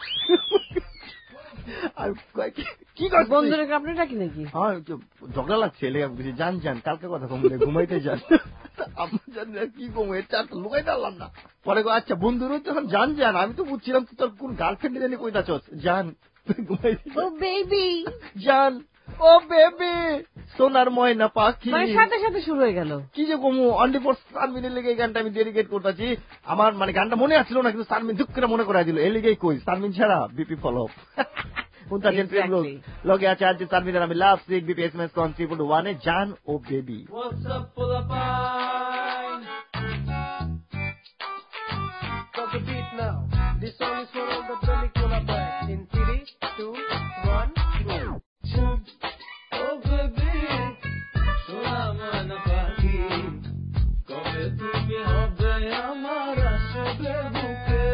কি বন্ধুরা আপনি ডাকি নাকি?
হ্যাঁ ঝগড়া লাগছে, জান জান কালকে কথা কমুনে ঘুমাইতে যান। আম্মা জান কি কমু চারটা লুকাইতে পারলাম না। পরে আচ্ছা বন্ধুরা যখন জান জান, আমি তো বুঝছিলাম তোর কোন গার্লফ্রেন্ড জানি কইতাছ, জান ঘুমাইতে বেবি জান, ও বেবি সোনার ময়না পাখি,
মানে সাথে সাথে শুরু হয়ে গেল।
কি যে কমু অনলি ফর সারমিনের লেগে এই গানটা আমি ডেডিকেট করতেছি। আমার মানে গানটা মনে আসছিল না, কিন্তু সারমিন দুঃখ করে মনে করাই দিল, এই লেগেই কই সারমিন ছাড়া বিপি ফলো লগে আছে আজ সারমিনের আমি love sick BP S M S কন ট্রিপল ওয়ানে জান ও baby.
This song is for all the Billy Cola boys in three, two, one, go.
Oh baby, সোনা ময়না পাখি, কবে তুমি হবে আমার আসবে বুকে?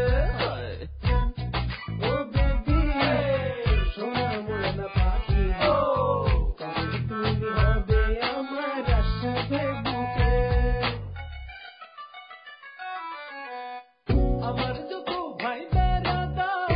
Oh baby, সোনা ময়না পাখি, কবে তুমি হবে আমার আসবে বুকে? আমার যত ভাই বেড়াদার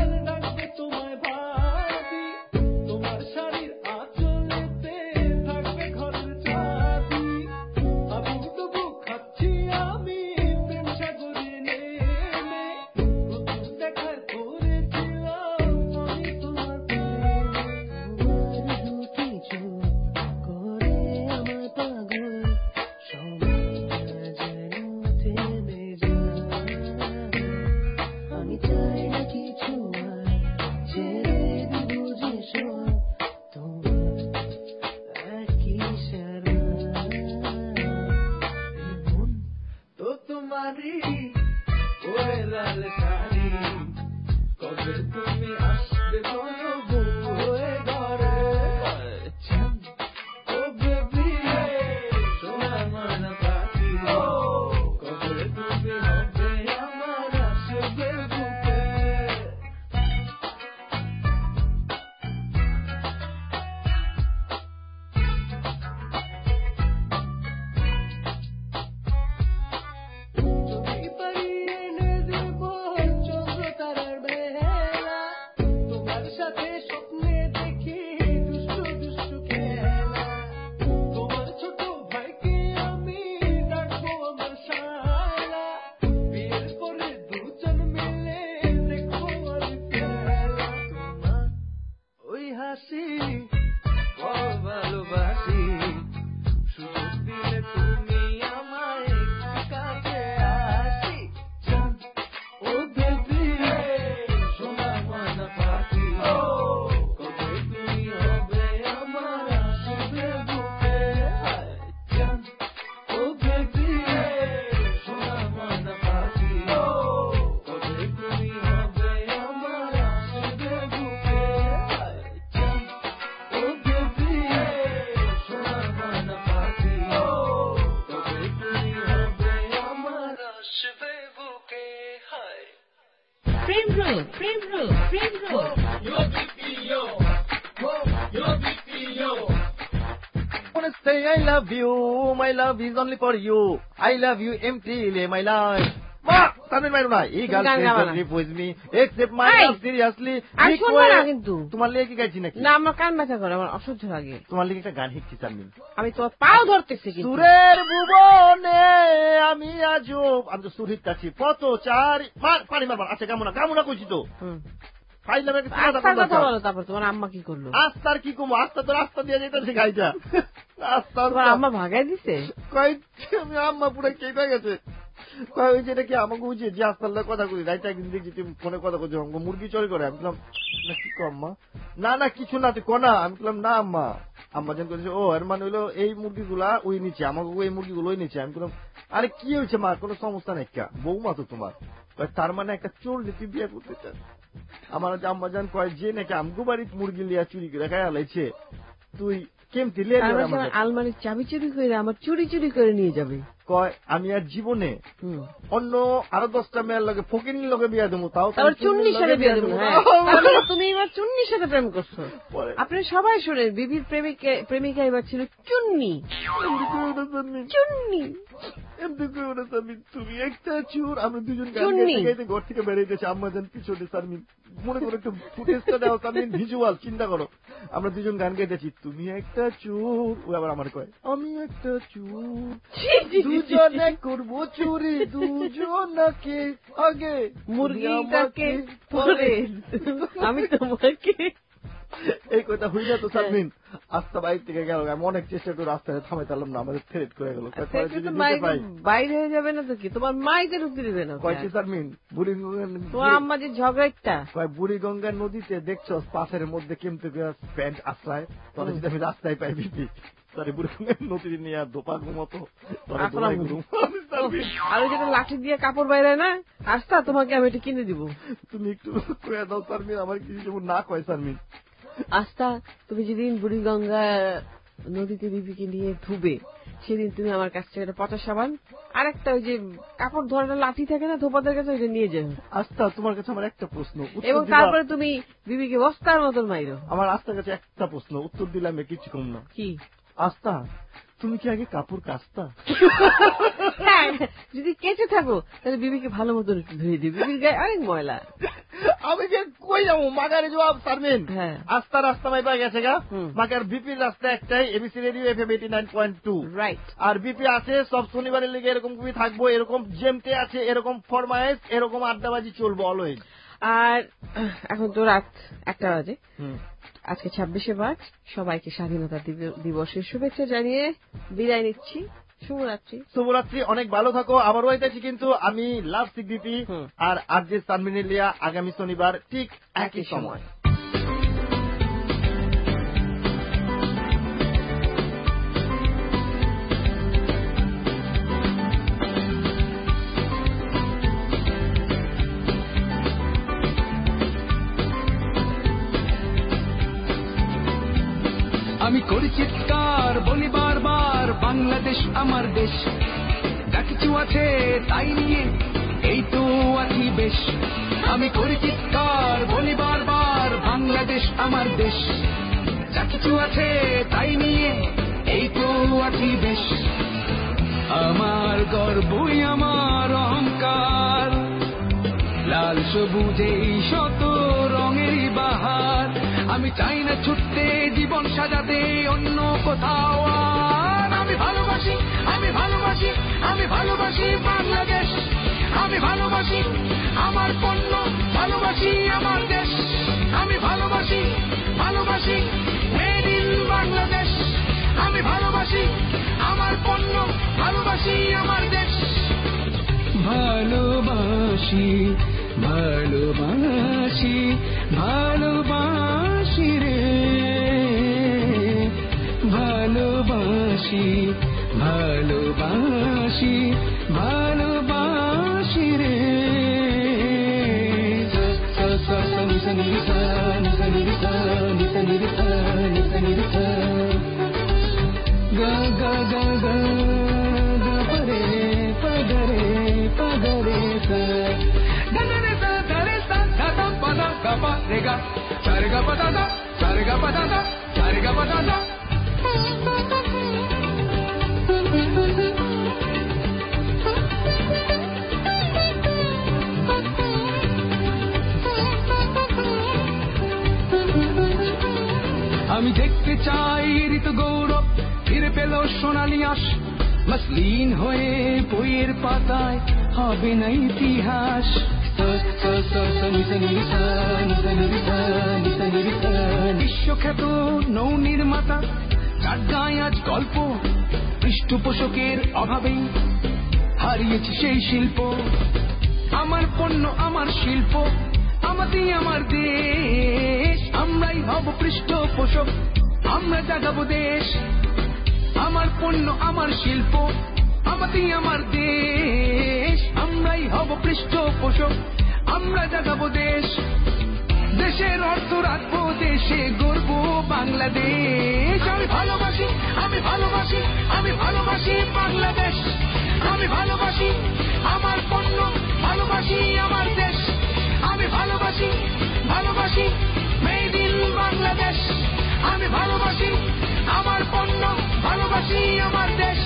Prem Road.
Yo B P yo. Yo B P yo.
wanna say I love you, my love is only for you. I love you emptily, my life. মা সামনে মাইরো না এই গাল live with me except my love seriously
আমি শুনবো না কিন্তু
তোমার লেগে কি গাইছি নাকি
না আমার কান ব্যথা করে আমার অসহ্য লাগে
তোমার লেগে একটা গান শিখছি সামনে
আমি তোমার পাও ধরতেছি কিন্তু
সুরের ভুবনে আমি আজও আমি তো সুর হিটতাছি পত চার মার পানি মারবার আচ্ছা কামনা কামনা কইছি তো ফাইলামে কি
কথা বলো তারপর তোমার আম্মা কি করলো
আস্তার কি কম আস্তা তো রাস্তা দিয়ে যেতেছে গাইটা আস্তা
তোমার আম্মা ভাগাই দিছে
কই আমি আম্মা পুরো কেটে গেছে কই ওই যেটা কি আমাকে বুঝে যে আস্তার কথা কই রাইটা একদিন দেখছি তুমি ফোনে কথা কইছো আমাকে মুরগি চুরি করে আমি বললাম না কি কম মা না না কিছু না তুই কোনা আমি বললাম না আম্মা আম্মা যেন কইছে ও এর মানে হইলো এই মুরগিগুলা ওই নিচে আমাকে এই মুরগিগুলো ওই নিচে আমি বললাম আরে কি হয়েছে মা কোনো সমস্যা নাই কা বৌমা তো তোমার তার মানে একটা চোর নীতি বিয়ে করতে চায় আমার আম্মা জান কয় যে নাকি আমগো বাড়ির মুরগি লিয়া চুরি করে খাই আলাইছে তুই কেমতি লিয়ে
আলমারির চাবি চুরি করে আমার চুরি চুরি করে নিয়ে যাবে
কয় আমি আর জীবনে অন্য আরো দশটা মেয়ের লগে ফকিনীর লগে বিয়া দেবো তাও
চুন্নির সাথে বিয়া দেবো তুমি এবার চুন্নির সাথে প্রেম করছো আপনি সবাই শোনেন বিবির প্রেমিকা প্রেমিকা এবার ছিল চুন্নি চুন্নি
তুমি একটা চোর আমরা দুজন গাইতে ঘর থেকে বেরিয়েছি আম্মা জান পিছনে সারমিন মনে করো একটু ফুটেজটা দাও সারমিন ভিজুয়াল চিন্তা করো আমরা দুজন গান গাইতেছি তুমি একটা চোর ও আবার আমার কয় আমি একটা চোর দুজনে করবো চুরি দুজনকে আগে
মুরগিটাকে পরে আমি তোমাকে
এই কথা হই না তো সারমিন আস্তা বাইর থেকে গেল আমি অনেক চেষ্টা করে রাস্তায় থামাইতাম না আমাদের থ্রেট করে গেল
বাইরে হয়ে যাবে না তো কি তোমার মাইকে ঢুকতে দিবে না
কয়েছে সারমিন বুড়িগঙ্গা
তোমার আম্মা যে ঝগড়াটা
কয় বুড়িগঙ্গা নদীতে দেখছো পাশের মধ্যে কেমতে প্যান্ট আশ্রয় তবে যদি আমি রাস্তায় পাই বিপি সরি বুড়িগঙ্গা নদী নিয়ে দোপার মতো
আর ওই যেটা লাঠি দিয়ে কাপড় বাইরে না আস্তা তোমাকে আমি এটা কিনে দিব
তুমি একটু কয়ে দাও সারমিন আমার কিছু যেমন না কয় সারমিন
আস্তা তুমি যেদিন বুড়িগঙ্গা নদীতে বিবিকে নিয়ে ধুবে সেদিন তুমি আমার কাছ থেকে একটা পচা সাবান আর একটা ওই যে কাপড় ধরাটা লাঠি থাকে না ধোপাদের কাছে ওইটা নিয়ে যাবে
আস্তা তোমার কাছে আমার একটা প্রশ্ন
এবং তারপরে তুমি বিবিকে বস্তার মতন মাইরো
আমার আস্তার কাছে একটা প্রশ্ন উত্তর দিলাম কিছু কম না
কি
আস্তা তুমি কি আগে কাপড় কাচতা
হ্যাঁ যদি কেচে থাকো তাহলে বিবিকে ভালো মতন একটু ধুয়ে দিই বিবির গায়ে অনেক ময়লা
আমি যে কই যাবো মাগারে জবাব সারবেন আস্তা রাস্তা মাইপা গেছে গা মাগার বিপির রাস্তা একটাই ABC radio F M eighty nine point two
right
আর বিপি আছে সব শনিবারের লিগে এরকম খুবই থাকবো এরকম জেমতে আছে এরকম ফরমায়েশ এরকম আড্ডাবাজি চলবো অলওয়েজ
আর এখন তো রাত একটা বাজে আজকে ছাব্বিশে মার্চ সবাইকে স্বাধীনতা দিবসের শুভেচ্ছা জানিয়ে বিদায় নিচ্ছি শুভরাত্রি
শুভরাত্রি অনেক ভালো থাকো আবারও আইতেছি কিন্তু আমি লাভ সিগদিপি আর আরজে সানমিনিলিয়া আগামী শনিবার ঠিক একই সময়
আমি করি চিৎকার বলি বারবার বাংলাদেশ আমার দেশ যা কিছু আছে তাই নিয়ে এই তো আছি বেশ আমি করি চিৎকার বলি বারবার বাংলাদেশ আমার দেশ যা কিছু আছে তাই নিয়ে এই তো আছি বেশ আমার গর্বই আমার অহংকার লাল সবুজে শত রঙের বাহার আমি চাই না ছুটতে জীবন সাজাতে অন্য কোথাও আর আমি ভালোবাসি আমি ভালোবাসি আমি ভালোবাসি বাংলাদেশ আমি ভালোবাসি আমার পণ্য ভালোবাসি আমার দেশ আমি ভালোবাসি ভালোবাসি মেড ইন বাংলাদেশ আমি ভালোবাসি আমার পণ্য ভালোবাসি আমার দেশ ভালোবাসি ভালোবাসি ভালোবাসি রে ভালোবাসি ভালোবাসি ভালোবাসি রে সনি সনি সনি সনি সনি সনি সনি সনি গা গা গা গা গা পরে পগরে পগরে সা গা রে সা গা রে সা গা পা গা পা সারেগা পাদাদা সারেগা পাদাদা সারেগা পাদাদা। আমি দেখতে চাই ঋতু গৌরব ফিরে পেল সোনালি আশ, মসলিন হয়ে বইয়ের পাতায় হবে না ইতিহাস। বিশ্বখ্যাত নৌ নির্মাতা যার গায়ে আজ গল্প, পৃষ্ঠপোষকের অভাবেই হারিয়েছি সেই শিল্প। আমার পণ্য আমার শিল্প, আমাদের আমার দেশ, আমরাই হব পৃষ্ঠপোষক, আমরা জাগাবো দেশ। আমার পণ্য আমার শিল্প, আমাদের আমার দেশ, আমরাই হব পৃষ্ঠপোষক, আমরা জাগাবো দেশ। দেশের অর্থ রাখবো দেশে গর্ব বাংলাদেশ। আমি ভালোবাসি আমি ভালোবাসি আমি ভালোবাসি বাংলাদেশ। আমি ভালোবাসি আমার পণ্য, ভালোবাসি আমার দেশ। আমি ভালোবাসি ভালোবাসি মেড ইন বাংলাদেশ। আমি ভালোবাসি আমার পণ্য, ভালোবাসি আমার দেশ।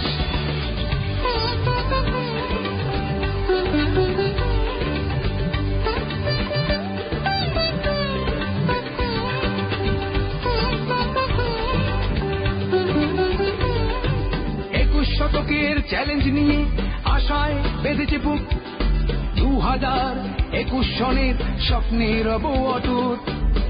একুশ শতকের চ্যালেঞ্জ নিয়ে আশায় বেঁধেছে বুক, দু হাজার একুশ সনের স্বপ্নের রব অটুট।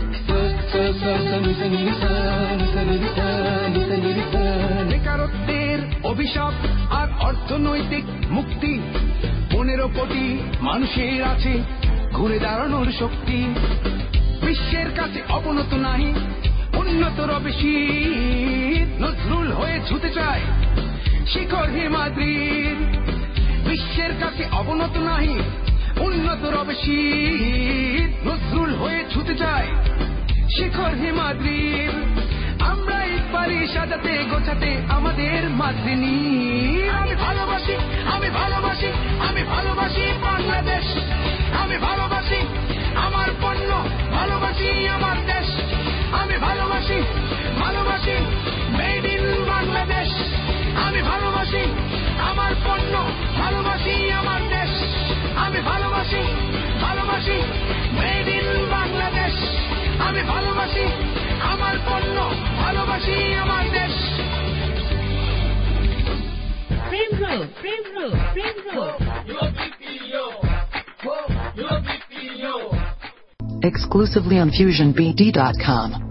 বেকারত্বের অভিশাপ আর অর্থনৈতিক মুক্তি, পনেরো কোটি মানুষের আছে ঘুরে দাঁড়ানোর শক্তি। বিশ্বের কাছে অবনত নাই, উন্নত রবে শীত, নজরুল হয়ে ছুতে চায় শিখর হিমাদ্রির। বিশ্বের কাছে অবনত নাই, উন্নত রবে শীত, নজরুল হয়ে ছুতে চায় শিখর হিমাদ্রির। আমরাই পারি সাজাতে গোছাতে আমাদের মাতৃনীর। আমি ভালোবাসি আমি ভালোবাসি আমি ভালোবাসি বাংলাদেশ। আমি ভালোবাসি আমার পণ্য, ভালোবাসি আমার দেশ। আমি ভালোবাসি ভালোবাসি মেড ইন বাংলাদেশ। আমি ভালোবাসি আমার পণ্য, ভালোবাসি আমার দেশ। আমি ভালোবাসি ভালোবাসি মেড ইন বাংলাদেশ। আমি ভালোবাসি আমার পণ্য, ভালোবাসি আমার দেশ।
প্রেম রোগ প্রেম রোগ প্রেম রোগ
Exclusively on fusion b d dot com.